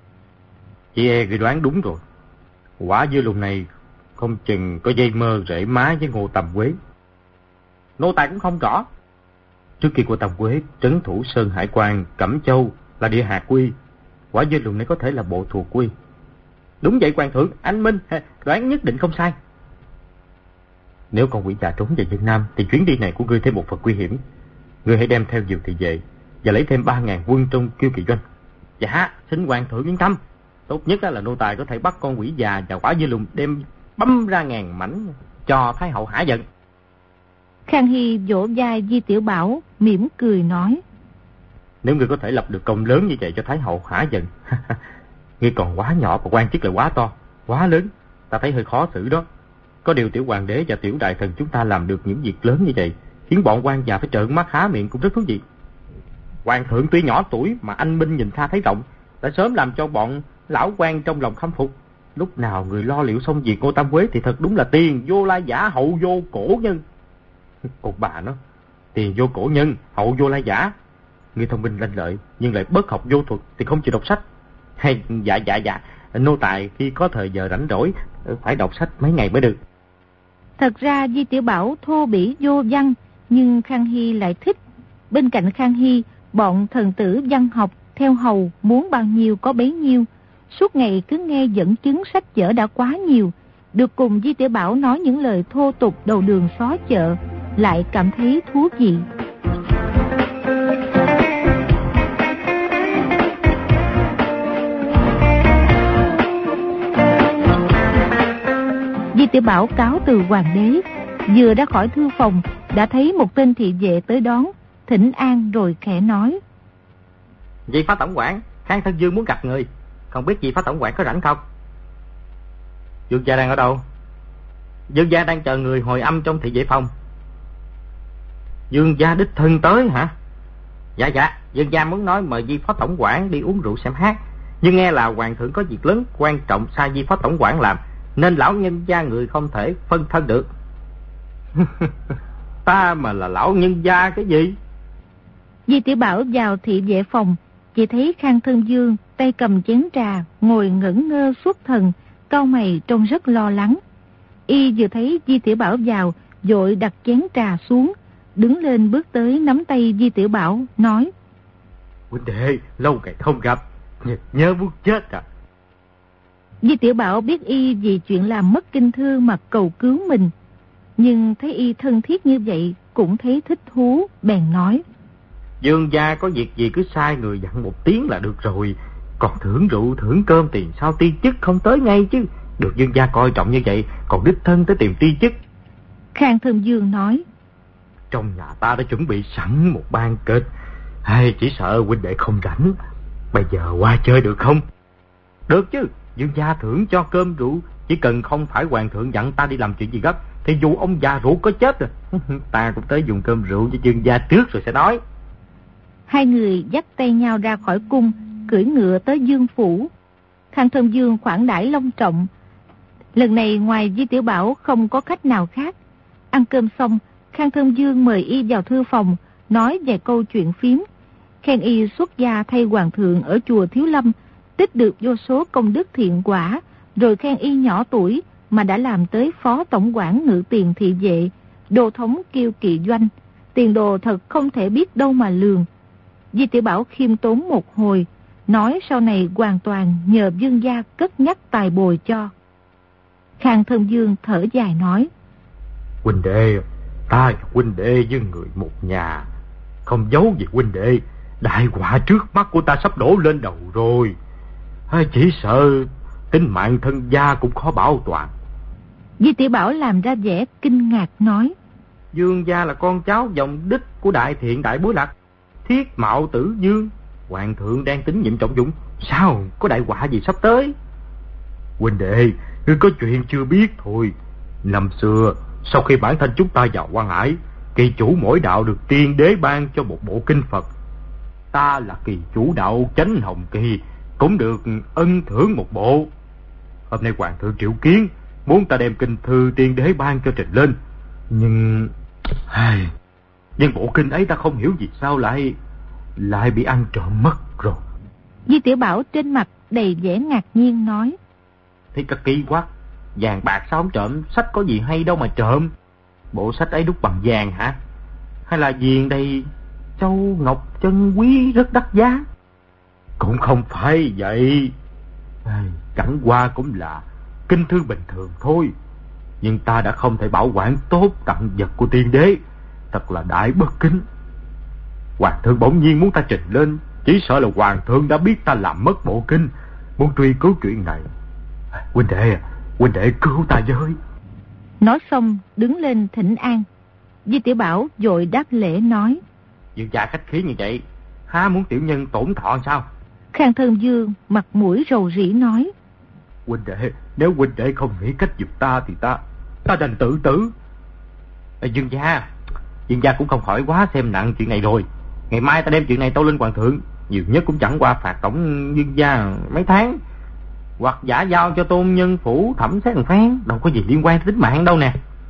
Chị e người đoán đúng rồi. Quả Dưa Lùng này không chừng có dây mơ rễ má với Ngô Tam Quế. Nô tài cũng không rõ. Trước khi Ngô Tam Quế trấn thủ Sơn Hải Quan, Cẩm Châu là địa hạt quy, Quả Dưa Lùng này có thể là bộ thuộc quy. Đúng vậy hoàng thượng, anh Minh đoán nhất định không sai. Nếu con quỷ già trốn về Việt Nam thì chuyến đi này của ngươi thêm một phần nguy hiểm. Ngươi hãy đem theo nhiều thị vệ và lấy thêm ba ngàn quân trong Kiêu Kỵ Doanh. Dạ, xin hoàng thượng yên tâm. Tốt nhất là nô tài có thể bắt con quỷ già và Quả Dưa Lùng đem băm ra ngàn mảnh cho Thái Hậu hả giận. Khang Hy vỗ vai Di Tiểu Bảo, mỉm cười nói. Nếu ngươi có thể lập được công lớn như vậy cho Thái Hậu hả giận. Ngươi còn quá nhỏ và quan chức lại quá to, quá lớn. Ta thấy hơi khó xử đó. Có điều tiểu hoàng đế và tiểu đại thần chúng ta làm được những việc lớn như vậy, khiến bọn quan già phải trợn mắt há miệng cũng rất thú vị. Hoàng thượng tuy nhỏ tuổi mà anh minh nhìn xa thấy rộng, đã sớm làm cho bọn lão quan trong lòng khâm phục. Lúc nào người lo liệu xong việc Ngô Tam Quế thì thật đúng là tiền vô lai giả, hậu vô cổ nhân. Còn bà nó, tiền vô cổ nhân, hậu vô lai giả. Người thông minh lanh lợi nhưng lại bất học vô thuật thì không chịu đọc sách. Hay dạ dạ dạ, nô tài khi có thời giờ rảnh rỗi phải đọc sách mấy ngày mới được. Thật ra Di Tiểu Bảo thô bỉ vô văn, nhưng Khang Hy lại thích. Bên cạnh Khang Hy, bọn thần tử văn học theo hầu muốn bao nhiêu có bấy nhiêu. Suốt ngày cứ nghe dẫn chứng sách vở đã quá nhiều, được cùng Di Tiểu Bảo nói những lời thô tục đầu đường xó chợ, lại cảm thấy thú vị. Di Tiểu Bảo cáo từ hoàng đế, vừa ra khỏi thư phòng đã thấy một tên thị vệ tới đón, thỉnh an rồi khẽ nói. Di phó tổng quản, Khang Thân Dương muốn gặp người, không biết Di phó tổng quản có rảnh không? Dương gia đang ở đâu? Dương gia đang chờ người hồi âm trong thị vệ phòng. Dương gia đích thân tới hả? Dạ dạ, Dương gia muốn nói mời Di Phó Tổng quản đi uống rượu xem hát. Nhưng nghe là hoàng thượng có việc lớn quan trọng sai Di Phó Tổng quản làm, nên lão nhân gia người không thể phân thân được. Ta mà là lão nhân gia cái gì? Di Tiểu Bảo vào thị vệ phòng, chỉ thấy Khang Thân Dương tay cầm chén trà, ngồi ngẩn ngơ xuất thần, cau mày trông rất lo lắng. Y vừa thấy Di Tiểu Bảo vào, vội đặt chén trà xuống, đứng lên bước tới nắm tay Di Tiểu Bảo, nói: Huynh đệ, lâu ngày không gặp, nhớ muốn chết à. Di Tiểu Bảo biết Y vì chuyện làm mất kinh thư mà cầu cứu mình, nhưng thấy Y thân thiết như vậy cũng thấy thích thú, bèn nói: Dương gia có việc gì cứ sai người dặn một tiếng là được rồi. Còn thưởng rượu thưởng cơm tiền sao ti chức không tới ngay chứ. Được Dương gia coi trọng như vậy, còn đích thân tới tìm ti chức. Khang Thân Dương nói: Trong nhà ta đã chuẩn bị sẵn một ban kịch, hay chỉ sợ huynh đệ không rảnh. Bây giờ qua chơi được không? Được chứ, Dương gia thưởng cho cơm rượu, chỉ cần không phải hoàng thượng dặn ta đi làm chuyện gì gấp, thì dù ông già ruột có chết rồi, ta cũng tới dùng cơm rượu cho Dương gia trước rồi sẽ nói. Hai người dắt tay nhau ra khỏi cung, cưỡi ngựa tới Dương phủ. Khang Thân Dương khoản đãi long trọng. Lần này ngoài Di Tiểu Bảo không có khách nào khác. Ăn cơm xong, Khang Thân Dương mời Y vào thư phòng, nói vài câu chuyện phiếm, khen Y xuất gia thay hoàng thượng ở chùa Thiếu Lâm, tích được vô số công đức thiện quả, rồi khen Y nhỏ tuổi mà đã làm tới phó tổng quản ngự tiền thị vệ, đô thống kiêu kỵ doanh, tiền đồ thật không thể biết đâu mà lường. Di Tiểu Bảo khiêm tốn một hồi, nói sau này hoàn toàn nhờ Dương gia cất nhắc tài bồi cho. Khang Thân Dương thở dài nói: Huynh đệ, ta và huynh đệ với người một nhà, không giấu gì huynh đệ, đại họa trước mắt của ta sắp đổ lên đầu rồi. Chỉ sợ tính mạng thân gia cũng khó bảo toàn. Di Tiểu Bảo làm ra vẻ kinh ngạc nói: Dương gia là con cháu dòng đích của đại thiện đại bối lạc, Thiết Mạo Tử Dương. Hoàng thượng đang tín nhiệm trọng dụng, sao có đại họa gì sắp tới? Huynh đệ, ngươi có chuyện chưa biết thôi. Năm xưa, sau khi bản thân chúng ta vào Quan Hải, kỳ chủ mỗi đạo được tiên đế ban cho một bộ kinh Phật. Ta là kỳ chủ đạo Chánh Hồng Kỳ, cũng được ân thưởng một bộ. Hôm nay hoàng thượng triệu kiến, muốn ta đem kinh thư tiên đế ban cho trình lên. Nhưng... Nhưng bộ kinh ấy ta không hiểu vì sao lại... lại bị ăn trộm mất rồi. Di Tiểu Bảo trên mặt đầy vẻ ngạc nhiên nói: Thì cả kỳ quá, vàng bạc sao không trộm, sách có gì hay đâu mà trộm. Bộ sách ấy đúc bằng vàng hả? Hay là viền đầy châu ngọc chân quý rất đắt giá? Cũng không phải vậy. Chẳng qua cũng là kinh thư bình thường thôi. Nhưng ta đã không thể bảo quản tốt tặng vật của tiên đế, thật là đại bất kính. Hoàng thượng bỗng nhiên muốn ta trình lên, chỉ sợ là hoàng thượng đã biết ta làm mất bộ kinh, muốn truy cứu chuyện này. Huynh đệ, huynh đệ cứu ta với. Nói xong đứng lên thỉnh an. Di Tiểu Bảo vội đáp lễ nói: Dương gia khách khí như vậy, há muốn tiểu nhân tổn thọ sao? Khang Thân Dương mặt mũi rầu rĩ nói: Huynh đệ, nếu huynh đệ không nghĩ cách giúp ta thì ta ta đành tự tử. À, Dương gia, Dương gia cũng không khỏi quá xem nặng chuyện này rồi. Ngày mai ta đem chuyện này tâu lên hoàng thượng, nhiều nhất cũng chẳng qua phạt tổng Dương gia mấy tháng, hoặc giả giao cho tôn nhân phủ thẩm xét một phen, đâu có gì liên quan tới tính mạng đâu nè.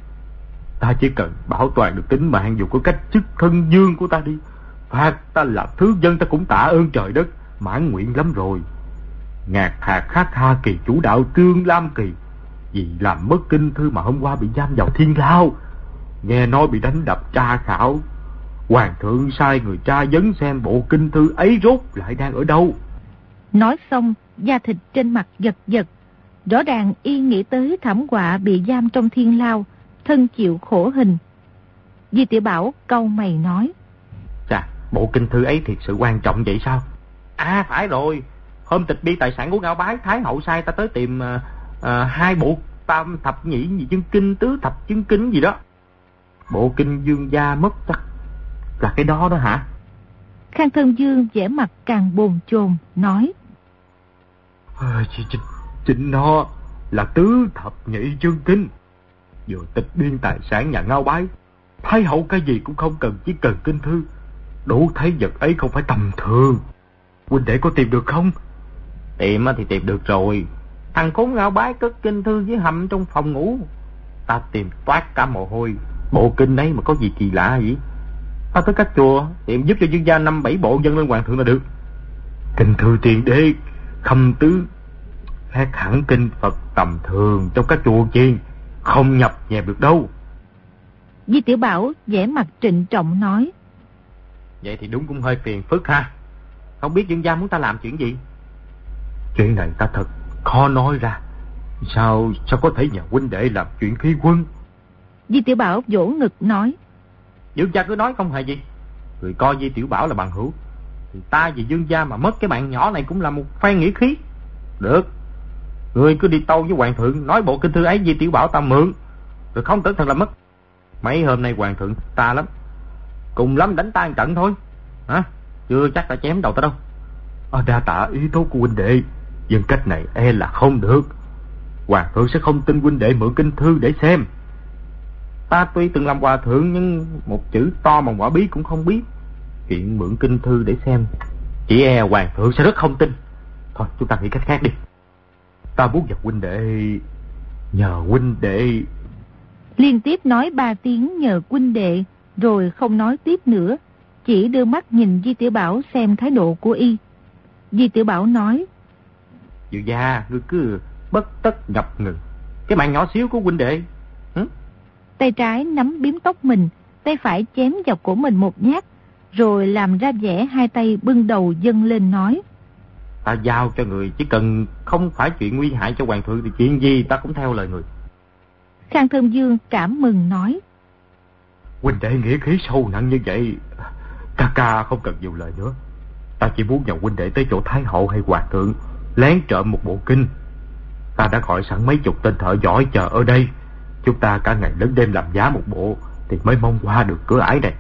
Ta chỉ cần bảo toàn được tính mạng dù có cách chức thân dương của ta đi, phạt ta làm thứ dân ta cũng tạ ơn trời đất, mãn nguyện lắm rồi. Ngạc thạc khát tha kỳ chủ đạo Trương Lam Kỳ, vì làm mất kinh thư mà hôm qua bị giam vào thiên lao, nghe nói bị đánh đập tra khảo. Hoàng thượng sai người tra vấn xem bộ kinh thư ấy rốt lại đang ở đâu. Nói xong, da thịt trên mặt giật giật. Rõ ràng Y nghĩ tới thảm họa bị giam trong thiên lao, thân chịu khổ hình. Di Tiểu Bảo cau mày nói: Chà, bộ kinh thư ấy thiệt sự quan trọng vậy sao? À phải rồi, hôm tịch bi tài sản của Ngao Bái, Thái hậu sai ta tới tìm uh, uh, hai bộ tam thập nhị gì chân kinh, tứ thập chân kinh gì đó. Bộ kinh Dương gia mất chắc là cái đó đó hả? Khang Thân Dương vẻ mặt càng bồn chồn nói: à, chính, chính nó là tứ thập nhị chân kinh. Vừa tịch biên tài sản nhà Ngao Bái, Thái hậu cái gì cũng không cần, chỉ cần kinh thư. Đủ thấy vật ấy không phải tầm thường. Huynh đệ có tìm được không? Tìm thì tìm được rồi. Thằng khốn ngao bái cất kinh thư dưới hầm trong phòng ngủ. Ta tìm toát cả mồ hôi. Bộ kinh ấy mà có gì kỳ lạ vậy? Ta tới các chùa tìm giúp cho dương gia năm bảy bộ dâng lên hoàng thượng là được. Kinh thư tiền đế khâm tứ khác hẳn kinh Phật tầm thường trong các chùa chiền, không nhập nhèm được đâu. Di Tiểu Bảo vẻ mặt trịnh trọng nói. Vậy thì đúng cũng hơi phiền phức ha. Không biết dương gia muốn ta làm chuyện gì? Chuyện này ta thật khó nói ra. Sao sao có thể nhờ huynh đệ làm chuyện khí quân? Di Tiểu Bảo vỗ ngực nói. Dương gia cứ nói không hề gì. Người coi Di Tiểu Bảo là bằng hữu, thì ta vì dương gia mà mất cái bạn nhỏ này cũng là một phen nghĩa khí. Được, người cứ đi tâu với hoàng thượng, nói bộ kinh thư ấy Di Tiểu Bảo ta mượn, rồi không cẩn thận làm mất. Mấy hôm nay hoàng thượng ta lắm, cùng lắm đánh ta một trận thôi. Hả? Chưa chắc đã chém đầu ta đâu. À, đa tạ ý tốt của huynh đệ, nhưng cách này e là không được. Hoàng thượng sẽ không tin huynh đệ mượn kinh thư để xem. Ta tuy từng làm hòa thượng, nhưng một chữ to bằng quả bí cũng không biết. Chuyện mượn kinh thư để xem, chỉ e hoàng thượng sẽ rất không tin. Thôi chúng ta nghĩ cách khác đi. Ta muốn gặp huynh đệ, nhờ huynh đệ. Liên tiếp nói ba tiếng nhờ huynh đệ, rồi không nói tiếp nữa, chỉ đưa mắt nhìn Di Tiểu Bảo xem thái độ của y. Di Tiểu Bảo nói. Dự gia, ngươi cứ bất tất ngập ngừng cái mạng nhỏ xíu của huynh đệ. Hử? Tay trái nắm bím tóc mình, tay phải chém vào cổ mình một nhát, rồi làm ra vẻ hai tay bưng đầu dâng lên nói. Ta giao cho người, chỉ cần không phải chuyện nguy hại cho hoàng thượng thì chuyện gì ta cũng theo lời người. Khang Thơm Dương cảm mừng nói. Huynh đệ nghĩa khí sâu nặng như vậy, ca ca không cần nhiều lời nữa. Ta chỉ muốn nhờ huynh đệ tới chỗ Thái hậu hay hoàng thượng lén trộm một bộ kinh. Ta đã gọi sẵn mấy chục tên thợ giỏi chờ ở đây. Chúng ta cả ngày lẫn đêm làm giá một bộ thì mới mong qua được cửa ải này.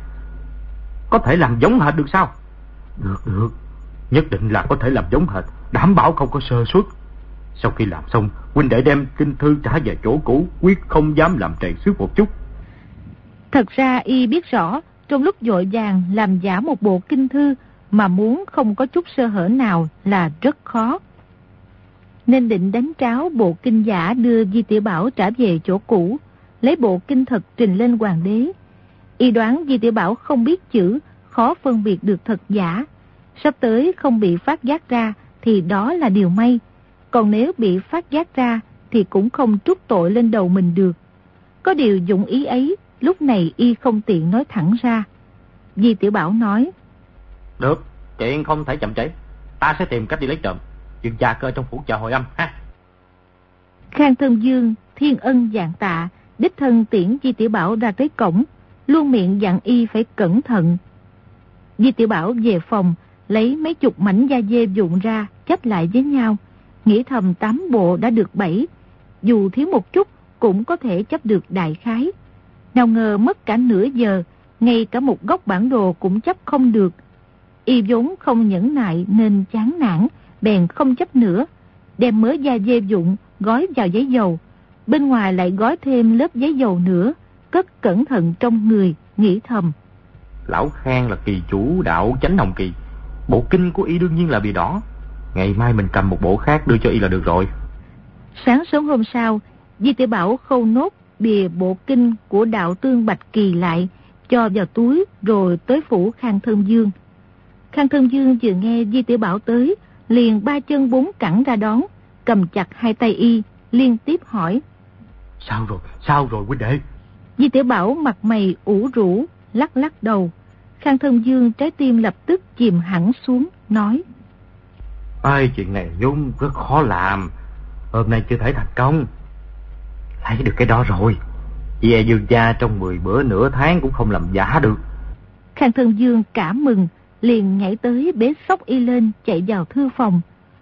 Có thể làm giống hệt được sao? Được được, nhất định là có thể làm giống hệt, đảm bảo không có sơ suất. Sau khi làm xong, huynh đệ đem kinh thư trả về chỗ cũ, quyết không dám làm trầy xước một chút. Thật ra y biết rõ, trong lúc vội vàng làm giả một bộ kinh thư mà muốn không có chút sơ hở nào là rất khó. Nên định đánh tráo bộ kinh giả đưa Di Tiểu Bảo trả về chỗ cũ, lấy bộ kinh thật trình lên hoàng đế. Y đoán Di Tiểu Bảo không biết chữ, khó phân biệt được thật giả. Sắp tới không bị phát giác ra thì đó là điều may. Còn nếu bị phát giác ra thì cũng không trút tội lên đầu mình được. Có điều dụng ý ấy, lúc này y không tiện nói thẳng ra. Di Tiểu Bảo nói. Được, chuyện không thể chậm trễ. Ta sẽ tìm cách đi lấy trộm. Dương gia cơ trong phủ chờ hồi âm ha. Khang Thơm Dương thiên ân vạn tạ, đích thân tiễn Di Tiểu Bảo ra tới cổng, luôn miệng dặn y phải cẩn thận. Di Tiểu Bảo về phòng, lấy mấy chục mảnh da dê vụn ra chấp lại với nhau, nghĩ thầm tám bộ đã được bảy, dù thiếu một chút cũng có thể chấp được đại khái. Nào ngờ mất cả nửa giờ, ngay cả một góc bản đồ cũng chấp không được. Y vốn không nhẫn nại nên chán nản, bèn không chấp nữa, đem mớ da dê vụn gói vào giấy dầu, bên ngoài lại gói thêm lớp giấy dầu nữa, cất cẩn thận trong người, nghĩ thầm. Lão Khang là kỳ chủ đạo Chánh Hồng Kỳ, bộ kinh của y đương nhiên là bìa đỏ. Ngày mai mình cầm một bộ khác đưa cho y là được rồi. Sáng sớm hôm sau, Di Tiểu Bảo khâu nốt bìa bộ kinh của đạo Tương Bạch Kỳ lại, cho vào túi rồi tới phủ Khang Thơm Dương. Khang Thơm Dương vừa nghe Di Tiểu Bảo tới, liền ba chân bốn cẳng ra đón, cầm chặt hai tay y, liên tiếp hỏi. Sao rồi, sao rồi huynh đệ? Di Tiểu Bảo mặt mày ủ rũ, lắc lắc đầu. Khang Thơm Dương trái tim lập tức chìm hẳn xuống, nói. Ây, chuyện này vốn rất khó làm, hôm nay chưa thể thành công. Lấy được cái đó rồi, chị e Dương gia trong mười bữa nửa tháng cũng không làm giả được. Khang Thơm Dương cảm mừng, liền nhảy tới bế xốc y lên, chạy vào thư phòng.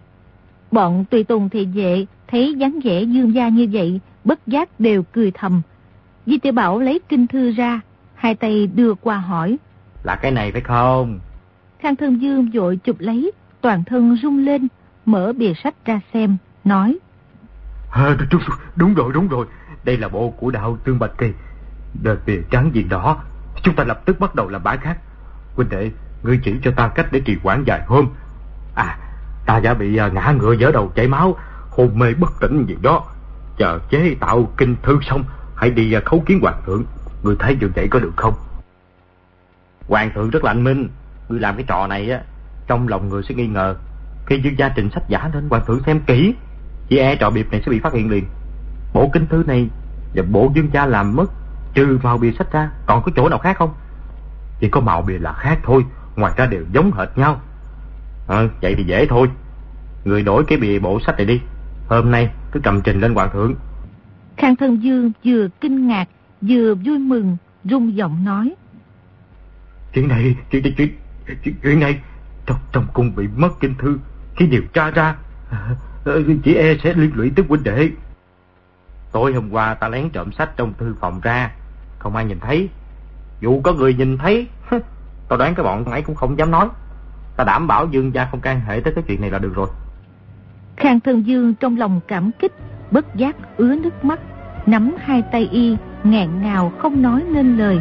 Bọn tùy tùng thị vệ thấy dáng vẻ Dương gia như vậy, bất giác đều cười thầm. Di Tiểu Bảo lấy kinh thư ra, hai tay đưa qua hỏi. Là cái này phải không? Khang Thơm Dương vội chụp lấy, toàn thân rung lên, mở bìa sách ra xem, nói. À, đúng, đúng rồi, đúng rồi, đây là bộ của đạo Tương Bạch Kỳ. Đợt bìa trắng gì đó, chúng ta lập tức bắt đầu làm bãi khác. Huynh đệ, ngươi chỉ cho ta cách để trì hoãn vài hôm. À, ta đã bị ngã ngựa vỡ đầu chảy máu, hôn mê bất tỉnh gì đó. Chờ chế tạo kinh thư xong, hãy đi khấu kiến hoàng thượng. Ngươi thấy như vậy có được không? Hoàng thượng rất là anh minh. Ngươi làm cái trò này á, trong lòng người sẽ nghi ngờ. Khi Dương gia trình sách giả lên, hoàng thượng xem kỹ, chỉ e trò biệp này sẽ bị phát hiện liền. Bộ kinh thư này và bộ Dương gia làm mất, trừ màu bìa sách ra, còn có chỗ nào khác không? Chỉ có màu bìa là khác thôi, ngoài ra đều giống hệt nhau. À, vậy thì dễ thôi. Người đổi cái bìa bộ sách này đi, hôm nay cứ cầm trình lên hoàng thượng. Khang Thân Dương vừa kinh ngạc vừa vui mừng, rung giọng nói: Chuyện này, chuyện chuyện chuyện, chuyện này trong trong cung bị mất kinh thư, khi điều tra ra, chỉ e sẽ liên lụy tới huynh đệ. Tối hôm qua ta lén trộm sách trong thư phòng ra, không ai nhìn thấy. Dù có người nhìn thấy, tao đoán cái bọn ấy cũng không dám nói. Ta đảm bảo Dương gia không can hệ tới cái chuyện này là được rồi. Khang Thân Dương trong lòng cảm kích, bất giác ứa nước mắt, nắm hai tay y, nghẹn ngào không nói nên lời.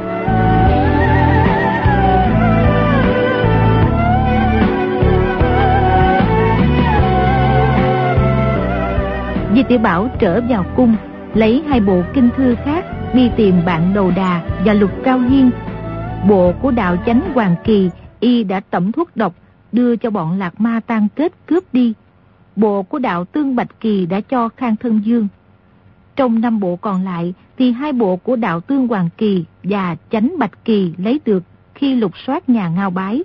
Di Tiểu Bảo trở vào cung, lấy hai bộ kinh thư khác đi tìm bạn Đầu Đà và Lục Cao Hiên. Bộ của đạo chánh Hoàng Kỳ y đã tẩm thuốc độc đưa cho bọn Lạc Ma tan kết cướp đi. Bộ của đạo Tương Bạch Kỳ đã cho Khang Thân Dương. Trong năm bộ còn lại thì hai bộ của đạo Tương Hoàng Kỳ và chánh Bạch Kỳ lấy được khi lục soát nhà Ngao Bái.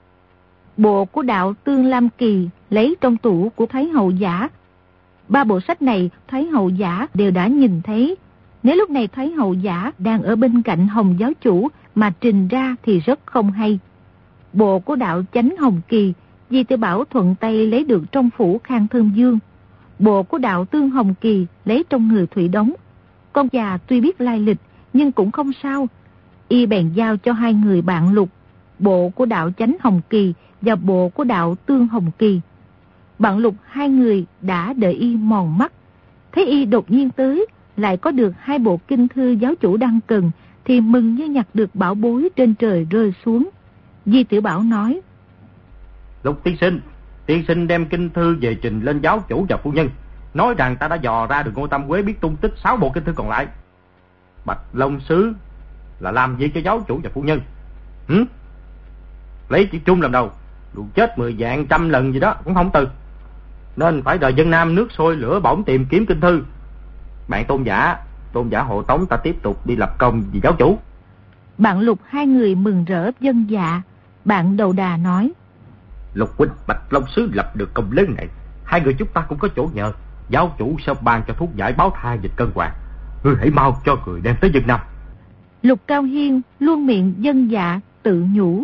Bộ của đạo Tương Lam Kỳ lấy trong tủ của Thái Hậu Giả. Ba bộ sách này Thái Hậu Giả đều đã nhìn thấy. Nếu lúc này Thái Hậu Giả đang ở bên cạnh Hồng giáo chủ mà trình ra thì rất không hay. Bộ của đạo chánh Hồng Kỳ, Di Tiểu Bảo thuận tay lấy được trong phủ Khang Thân Dương. Bộ của đạo Tương Hồng Kỳ lấy trong người Thủy Đống. Con già tuy biết lai lịch nhưng cũng không sao. Y bèn giao cho hai người bạn Lục, bộ của đạo chánh Hồng Kỳ và bộ của đạo Tương Hồng Kỳ. Bạn Lục hai người đã đợi y mòn mắt. Thấy y đột nhiên tới, lại có được hai bộ kinh thư giáo chủ đang cần, thì mừng như nhặt được bảo bối trên trời rơi xuống. Di Tiểu Bảo nói: Lục tiên sinh, tiên sinh đem kinh thư về trình lên giáo chủ và phu nhân, nói rằng ta đã dò ra được Ngô Tam Quế biết tung tích sáu bộ kinh thư còn lại. Bạch Long Sứ là làm gì cho giáo chủ và phu nhân? Hử? Lấy chữ Trung làm đầu, đủ chết mười vạn trăm lần gì đó cũng không từ. Nên phải đợi dân Nam nước sôi lửa bỏng tìm kiếm kinh thư. Bạn Tôn giả, Tôn giả hộ tống ta tiếp tục đi lập công vì giáo chủ. Bạn Lục hai người mừng rỡ vâng dạ. Bạn Đầu Đà nói: Lục huynh, Bạch Long Sứ lập được công lớn này, hai người chúng ta cũng có chỗ nhờ. Giáo chủ sẽ ban cho thuốc giải báo thai dịch cân hoàng. Ngươi hãy mau cho người đem tới dân Nam. Lục Cao Hiên luôn miệng vâng dạ, tự nhủ: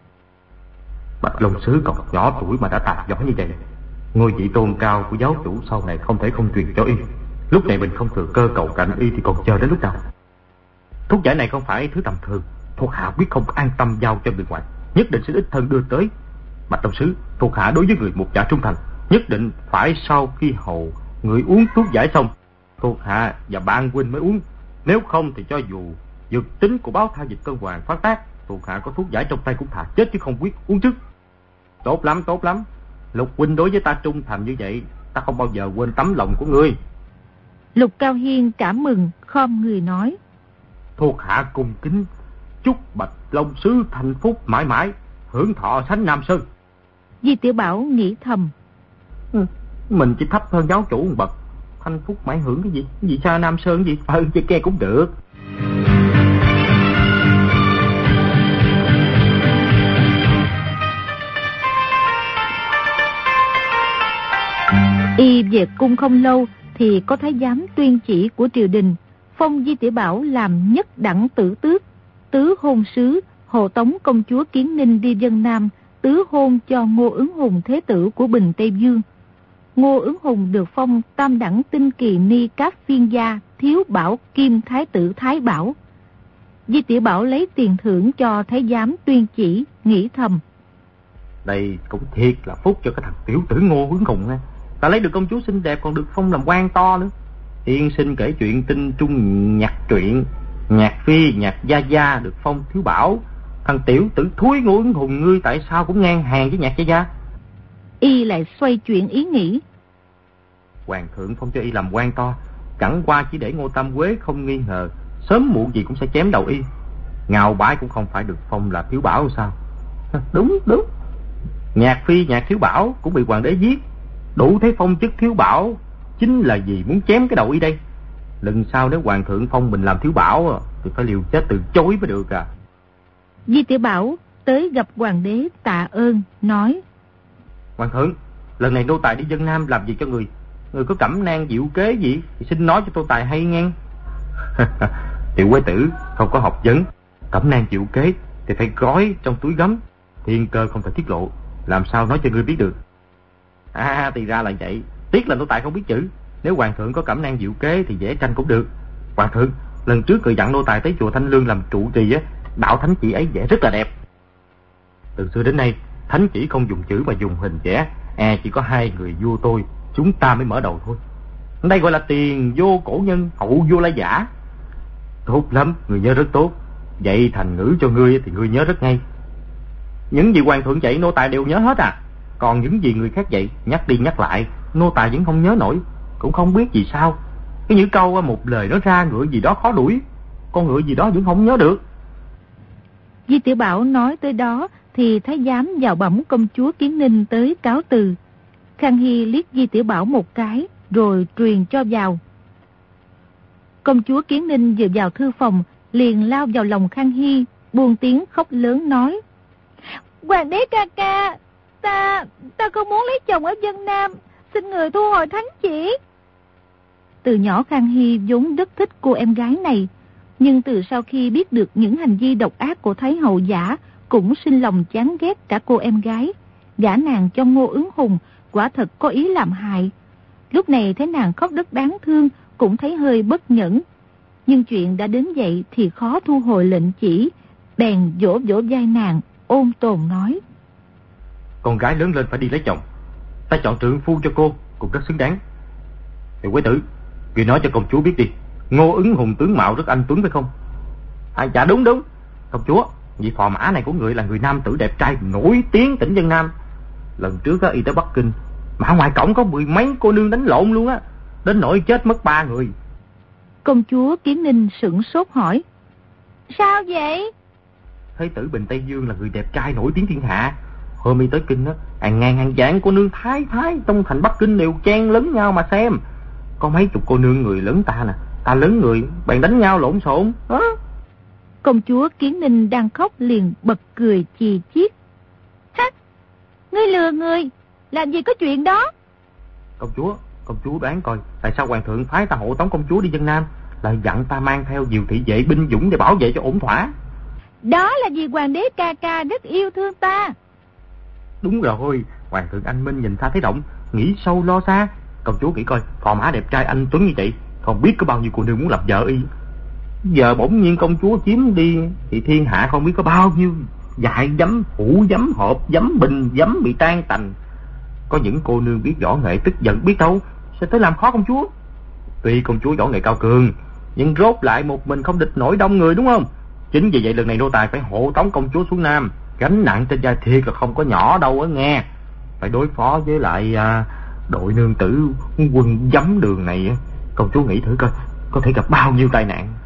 Bạch Long Sứ còn nhỏ tuổi mà đã tài giỏi như vậy, ngôi vị tôn cao của giáo chủ sau này không thể không truyền cho y. Lúc này mình không thừa cơ cầu cạnh y thì còn chờ đến lúc nào? Thuốc giải này không phải thứ tầm thường, thuộc hạ quyết không an tâm giao cho người ngoài, nhất định sẽ đích thân đưa tới. Bạch Long Sứ, thuộc hạ đối với người một giả trung thành, nhất định phải sau khi hầu người uống thuốc giải xong, thuộc hạ và bạn huynh mới uống. Nếu không thì cho dù dược tính của báo thai dịch cân hoàng phát tác, thuộc hạ có thuốc giải trong tay cũng thà chết chứ không quyết uống trước. Tốt lắm, tốt lắm. Lục huynh đối với ta trung thành như vậy, ta không bao giờ quên tấm lòng của ngươi. Lục Cao Hiên cảm mừng, khom người nói: Thuộc hạ cung kính chúc Bạch Long Sứ thành phúc mãi mãi, hưởng thọ sánh Nam Sơn. Di Tiểu Bảo nghĩ thầm: ừ, mình chỉ thấp hơn giáo chủ một bậc, thanh phúc mãi hưởng cái gì? Cái gì sao Nam Sơn gì? Ừ, chứ nghe cũng được. Y về cung không lâu thì có thái giám tuyên chỉ của triều đình, phong Di Tiểu Bảo làm nhất đẳng tử tước, tứ hôn sứ, hộ tống công chúa Kiến Ninh đi dân Nam, tứ hôn cho Ngô Ứng Hùng thế tử của Bình Tây Dương. Ngô Ứng Hùng được phong tam đẳng tinh kỳ ni cáp phiên gia, thiếu bảo kim thái tử Thái Bảo. Di Tiểu Bảo lấy tiền thưởng cho thái giám tuyên chỉ, nghĩ thầm: Đây cũng thiệt là phúc cho cái thằng tiểu tử Ngô Ứng Hùng nha. Ta lấy được công chúa xinh đẹp còn được phong làm quan to nữa. Tiên sinh kể chuyện tinh trung nhạc truyện, Nhạc Phi, Nhạc Gia Gia được phong thiếu bảo. Thằng tiểu tử thúi Ngô Ứng Hùng ngươi tại sao cũng ngang hàng với Nhạc Gia Gia? Y lại xoay chuyển ý nghĩ. Hoàng thượng phong cho y làm quan to, chẳng qua chỉ để Ngô Tam Quế không nghi ngờ, sớm muộn gì cũng sẽ chém đầu y. Ngao Bái cũng không phải được phong là thiếu bảo sao? Đúng, đúng. Nhạc Phi, Nhạc thiếu bảo cũng bị hoàng đế giết, đủ thấy phong chức thiếu bảo chính là gì muốn chém cái đầu y đây. Lần sau nếu hoàng thượng phong mình làm thiếu bảo thì phải liều chết từ chối mới được à. Di Tiểu Bảo tới gặp hoàng đế tạ ơn, nói: Hoàng thượng, lần này nô tài đi Vân Nam làm gì cho người? Người có cẩm nang diệu kế gì thì xin nói cho nô tài hay nghe. Tiểu Quế tử không có học vấn, cẩm nang diệu kế thì phải gói trong túi gấm, thiên cơ không thể tiết lộ, làm sao nói cho ngươi biết được. À thì ra là vậy, tiếc là nô tài không biết chữ. Nếu hoàng thượng có cẩm nang diệu kế thì vẽ tranh cũng được. Hoàng thượng, lần trước người dặn nô tài tới chùa Thanh Lương làm trụ trì á, đạo thánh chỉ ấy vẽ rất là đẹp. Từ xưa đến nay thánh chỉ không dùng chữ mà dùng hình vẽ, à chỉ có hai người vua tôi chúng ta mới mở đầu thôi. Đây gọi là tiền vô cổ nhân, hậu vô lai giả. Tốt lắm, người nhớ rất tốt. Dạy thành ngữ cho ngươi thì ngươi nhớ rất ngay. Những gì hoàng thượng dạy nô tài đều nhớ hết à. Còn những gì người khác dạy nhắc đi nhắc lại nô tài vẫn không nhớ nổi, cũng không biết vì sao. Cái những câu một lời nói ra ngựa gì đó khó đuổi, con ngựa gì đó vẫn không nhớ được. Di Tiểu Bảo nói tới đó thì thái giám vào bẩm công chúa Kiến Ninh tới cáo từ. Khang Hy liếc Di Tiểu Bảo một cái rồi truyền cho vào. Công chúa Kiến Ninh vừa vào thư phòng liền lao vào lòng Khang Hy, buông tiếng khóc lớn nói: Hoàng đế ca ca, ta ta không muốn lấy chồng ở Vân Nam, xin người thu hồi thánh chỉ. Từ nhỏ Khang Hy vốn rất thích cô em gái này, nhưng từ sau khi biết được những hành vi độc ác của Thái hậu Giả, cũng sinh lòng chán ghét cả cô em gái. Gả nàng cho Ngô Ứng Hùng quả thật có ý làm hại. Lúc này thấy nàng khóc rất đáng thương, cũng thấy hơi bất nhẫn. Nhưng chuyện đã đến vậy thì khó thu hồi lệnh chỉ, bèn vỗ vỗ vai nàng, ôn tồn nói: Con gái lớn lên phải đi lấy chồng, ta chọn trượng phu cho cô cũng rất xứng đáng. Tiểu Quế tử, người nói cho công chúa biết đi, Ngô Ứng Hùng tướng mạo rất anh tuấn phải không? À dạ đúng đúng. Công chúa, vị phò mã này của người là người nam tử đẹp trai nổi tiếng tỉnh Vân Nam. Lần trước á, y tới Bắc Kinh, mà ngoài cổng có mười mấy cô nương đánh lộn luôn á, đến nỗi chết mất ba người. Công chúa Kiến Ninh sửng sốt hỏi: Sao vậy? Thái tử Bình Tây Dương là người đẹp trai nổi tiếng thiên hạ. Hôm y tới Kinh á, hàng ngàn hàng vạn cô nương thái thái trong thành Bắc Kinh đều chen lấn nhau mà xem. Có mấy chục cô nương người lớn ta nè, ta lớn người, bèn đánh nhau lộn xộn đó. Công chúa Kiến Ninh đang khóc liền bật cười chì chiết: Ha, ngươi lừa người, làm gì có chuyện đó. Công chúa, công chúa đoán coi, tại sao hoàng thượng phái ta hộ tống công chúa đi Vân Nam, lại dặn ta mang theo nhiều thị vệ binh dũng để bảo vệ cho ổn thỏa? Đó là vì hoàng đế ca ca rất yêu thương ta. Đúng rồi, hoàng thượng anh minh nhìn ta thấy động, nghĩ sâu lo xa. Công chúa nghĩ coi, phò mã đẹp trai anh tuấn như vậy, không biết có bao nhiêu cô nương muốn làm vợ y. Giờ bỗng nhiên công chúa chiếm đi thì thiên hạ không biết có bao nhiêu dại dấm, hũ dấm, hộp dấm, bình dấm bị tan tành. Có những cô nương biết võ nghệ tức giận biết đâu sẽ tới làm khó công chúa. Tuy công chúa võ nghệ cao cường, nhưng rốt lại một mình không địch nổi đông người, đúng không? Chính vì vậy lần này nô tài phải hộ tống công chúa xuống Nam, gánh nặng trên vai thiệt là không có nhỏ đâu á nghe. Phải đối phó với lại à, đội nương tử quân giấm đường này, công chúa nghĩ thử coi có thể gặp bao nhiêu tai nạn.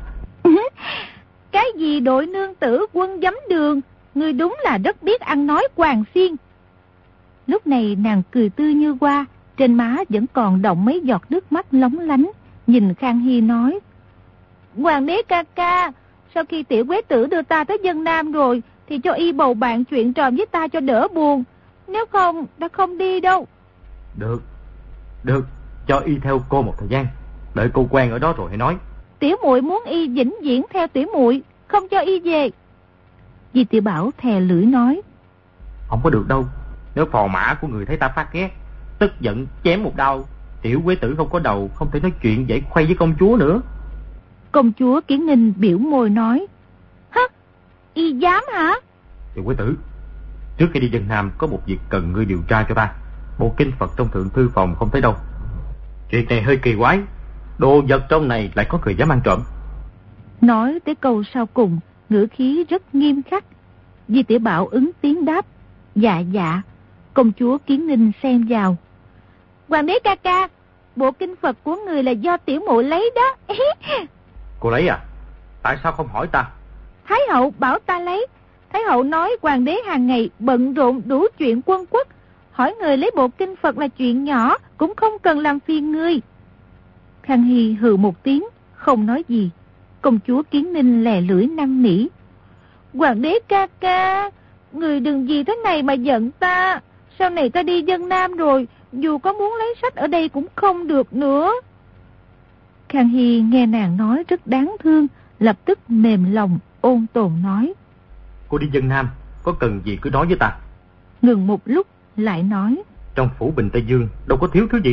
Cái gì đội nương tử quân giấm đường, ngươi đúng là rất biết ăn nói Hoàng Xiên. Lúc này nàng cười tươi như hoa, trên má vẫn còn đọng mấy giọt nước mắt lóng lánh, nhìn Khang Hy nói: Hoàng đế ca ca, sau khi tiểu quế tử đưa ta tới Vân Nam rồi thì cho y bầu bạn chuyện trò với ta cho đỡ buồn, nếu không ta không đi đâu. Được, được, cho y theo cô một thời gian, đợi cô quen ở đó rồi hãy nói. Tiểu muội muốn y vĩnh viễn theo tiểu muội, không cho y về. Di Tiểu Bảo thè lưỡi nói: Không có được đâu, nếu phò mã của người thấy ta phát ghét, tức giận chém một đao, tiểu quế tử không có đầu, không thể nói chuyện dễ khoay với công chúa nữa. Công chúa Kiến Ninh biểu môi nói: Hả, y dám hả? Tiểu quế tử, trước khi đi Vân Nam có một việc cần ngươi điều tra cho ta. Bộ kinh Phật trong thượng thư phòng không thấy đâu. Chuyện này hơi kỳ quái, đồ vật trong này lại có người dám ăn trộm. Nói tới câu sau cùng, ngữ khí rất nghiêm khắc. Di Tiểu Bảo ứng tiếng đáp: Dạ dạ. Công chúa Kiến Ninh xen vào: Hoàng đế ca ca, bộ kinh Phật của người là do tiểu muội lấy đó. Cô lấy à? Tại sao không hỏi ta? Thái hậu bảo ta lấy. Thái hậu nói hoàng đế hàng ngày bận rộn đủ chuyện quân quốc, hỏi người lấy bộ kinh Phật là chuyện nhỏ, cũng không cần làm phiền ngươi. Khang Hy hừ một tiếng, không nói gì. Công chúa Kiến Ninh lè lưỡi năn nỉ: Hoàng đế ca ca, người đừng vì thế này mà giận ta. Sau này ta đi Vân Nam rồi, dù có muốn lấy sách ở đây cũng không được nữa. Khang Hy nghe nàng nói rất đáng thương, lập tức mềm lòng, ôn tồn nói: Cô đi Vân Nam, có cần gì cứ nói với ta. Ngừng một lúc, lại nói: Trong phủ Bình Tây Dương đâu có thiếu thứ gì.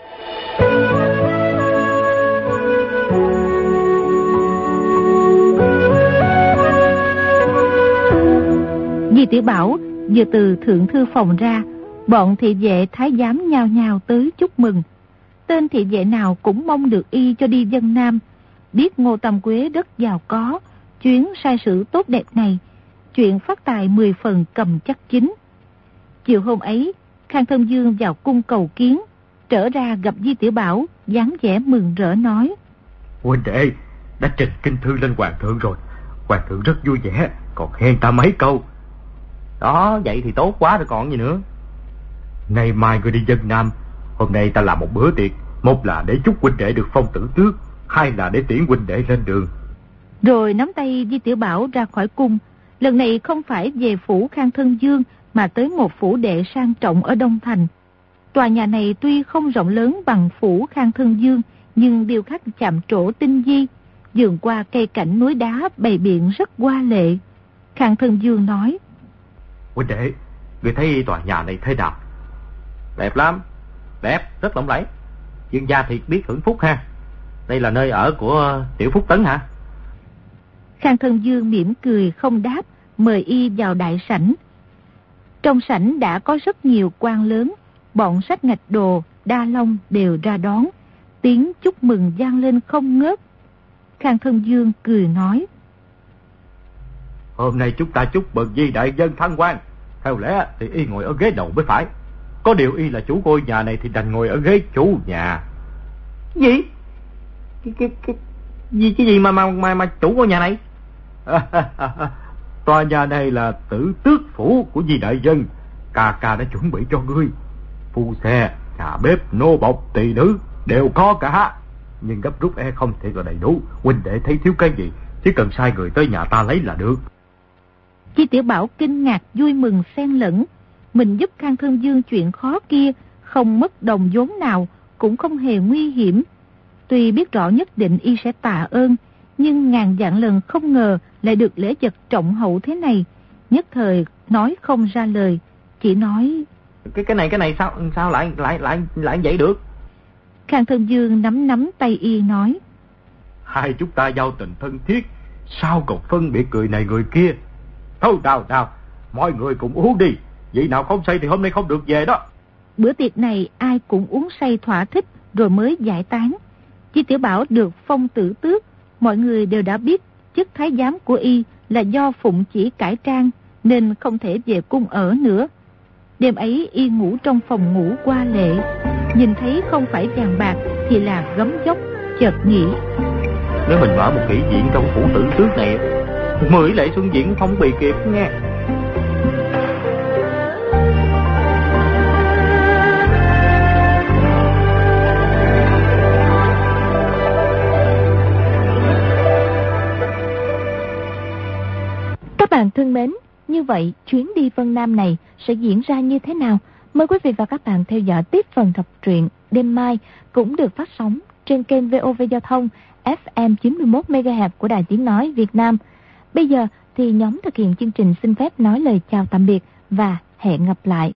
Di Tiểu Bảo vừa từ thượng thư phòng ra, bọn thị vệ thái giám nhao nhao tới chúc mừng. Tên thị vệ nào cũng mong được y cho đi Vân Nam. Biết Ngô Tam Quế rất giàu có, chuyến sai sử tốt đẹp này, chuyện phát tài mười phần cầm chắc chính. Chiều hôm ấy, Khang Thân Dương vào cung cầu kiến, trở ra gặp Di Tiểu Bảo, dáng vẻ mừng rỡ nói: Huynh đệ đã trình kinh thư lên hoàng thượng rồi, hoàng thượng rất vui vẻ, còn khen ta mấy câu. Đó, vậy thì tốt quá rồi còn gì nữa. Ngày mai người đi Vân Nam, hôm nay ta làm một bữa tiệc, một là để chúc huynh đệ được phong tử tước, hai là để tiễn huynh đệ lên đường. Rồi nắm tay Di Tiểu Bảo ra khỏi cung. Lần này không phải về phủ Khang Thân Dương, mà tới một phủ đệ sang trọng ở Đông Thành. Tòa nhà này tuy không rộng lớn bằng phủ Khang Thân Dương, nhưng điêu khắc chạm trổ tinh vi, vườn qua cây cảnh núi đá bày biện rất hoa lệ. Khang Thân Dương nói: Huynh đệ, người thấy tòa nhà này thế nào? Đẹp lắm, đẹp, rất lộng lẫy. Dương gia thiệt biết hưởng phúc ha. Đây là nơi ở của Tiểu Phúc Tấn hả? Khang Thân Dương mỉm cười không đáp, mời y vào đại sảnh. Trong sảnh đã có rất nhiều quan lớn, bọn Sách Ngạch Đồ, Đa Long đều ra đón, tiếng chúc mừng vang lên không ngớt. Khang Thân Dương cười nói: Hôm nay chúng ta chúc mừng Di đại dân thăng quan, theo lẽ thì y ngồi ở ghế đầu mới phải. Có điều y là chủ ngôi nhà này thì đành ngồi ở ghế chủ nhà. Gì? Cái cái cái gì cái gì mà mà mà, mà chủ ngôi nhà này? Tòa nhà này là tử tước phủ của Di đại dân, ca ca đã chuẩn bị cho ngươi. Phu xe, nhà bếp, nô bộc, tỳ nữ đều có cả, nhưng gấp rút e không thể là đầy đủ. Huynh đệ thấy thiếu cái gì, chỉ cần sai người tới nhà ta lấy là được. Di Tiểu Bảo kinh ngạc vui mừng xen lẫn. Mình giúp Khang Thân Dương chuyện khó kia, không mất đồng vốn nào, cũng không hề nguy hiểm. Tuy biết rõ nhất định y sẽ tạ ơn, nhưng ngàn vạn lần không ngờ lại được lễ vật trọng hậu thế này. Nhất thời nói không ra lời, chỉ nói: Cái cái này cái này sao sao lại lại lại lại vậy được? Khang Thân Dương nắm nắm tay y nói: Hai chúng ta giao tình thân thiết, sao còn phân biệt người này người kia? Thôi nào nào, mọi người cùng uống đi, vị nào không say thì hôm nay không được về đó. Bữa tiệc này ai cũng uống say thỏa thích rồi mới giải tán. Di Tiểu Bảo được phong tử tước, mọi người đều đã biết chức thái giám của y là do phụng chỉ cải trang, nên không thể về cung ở nữa. Đêm ấy y ngủ trong phòng ngủ hoa lệ, nhìn thấy không phải vàng bạc thì là gấm dốc, chợt nghĩ: Nếu mình mở một kỷ diện trong phủ tử tước này, mười lệ xuân diễn không bị kịp nghe. Các bạn thân mến, như vậy chuyến đi Vân Nam này sẽ diễn ra như thế nào? Mời quý vị và các bạn theo dõi tiếp phần đọc truyện đêm mai, cũng được phát sóng trên kênh vê o vê Giao thông ép em chín mươi mốt mê ga héc của Đài Tiếng Nói Việt Nam. Bây giờ thì nhóm thực hiện chương trình xin phép nói lời chào tạm biệt và hẹn gặp lại.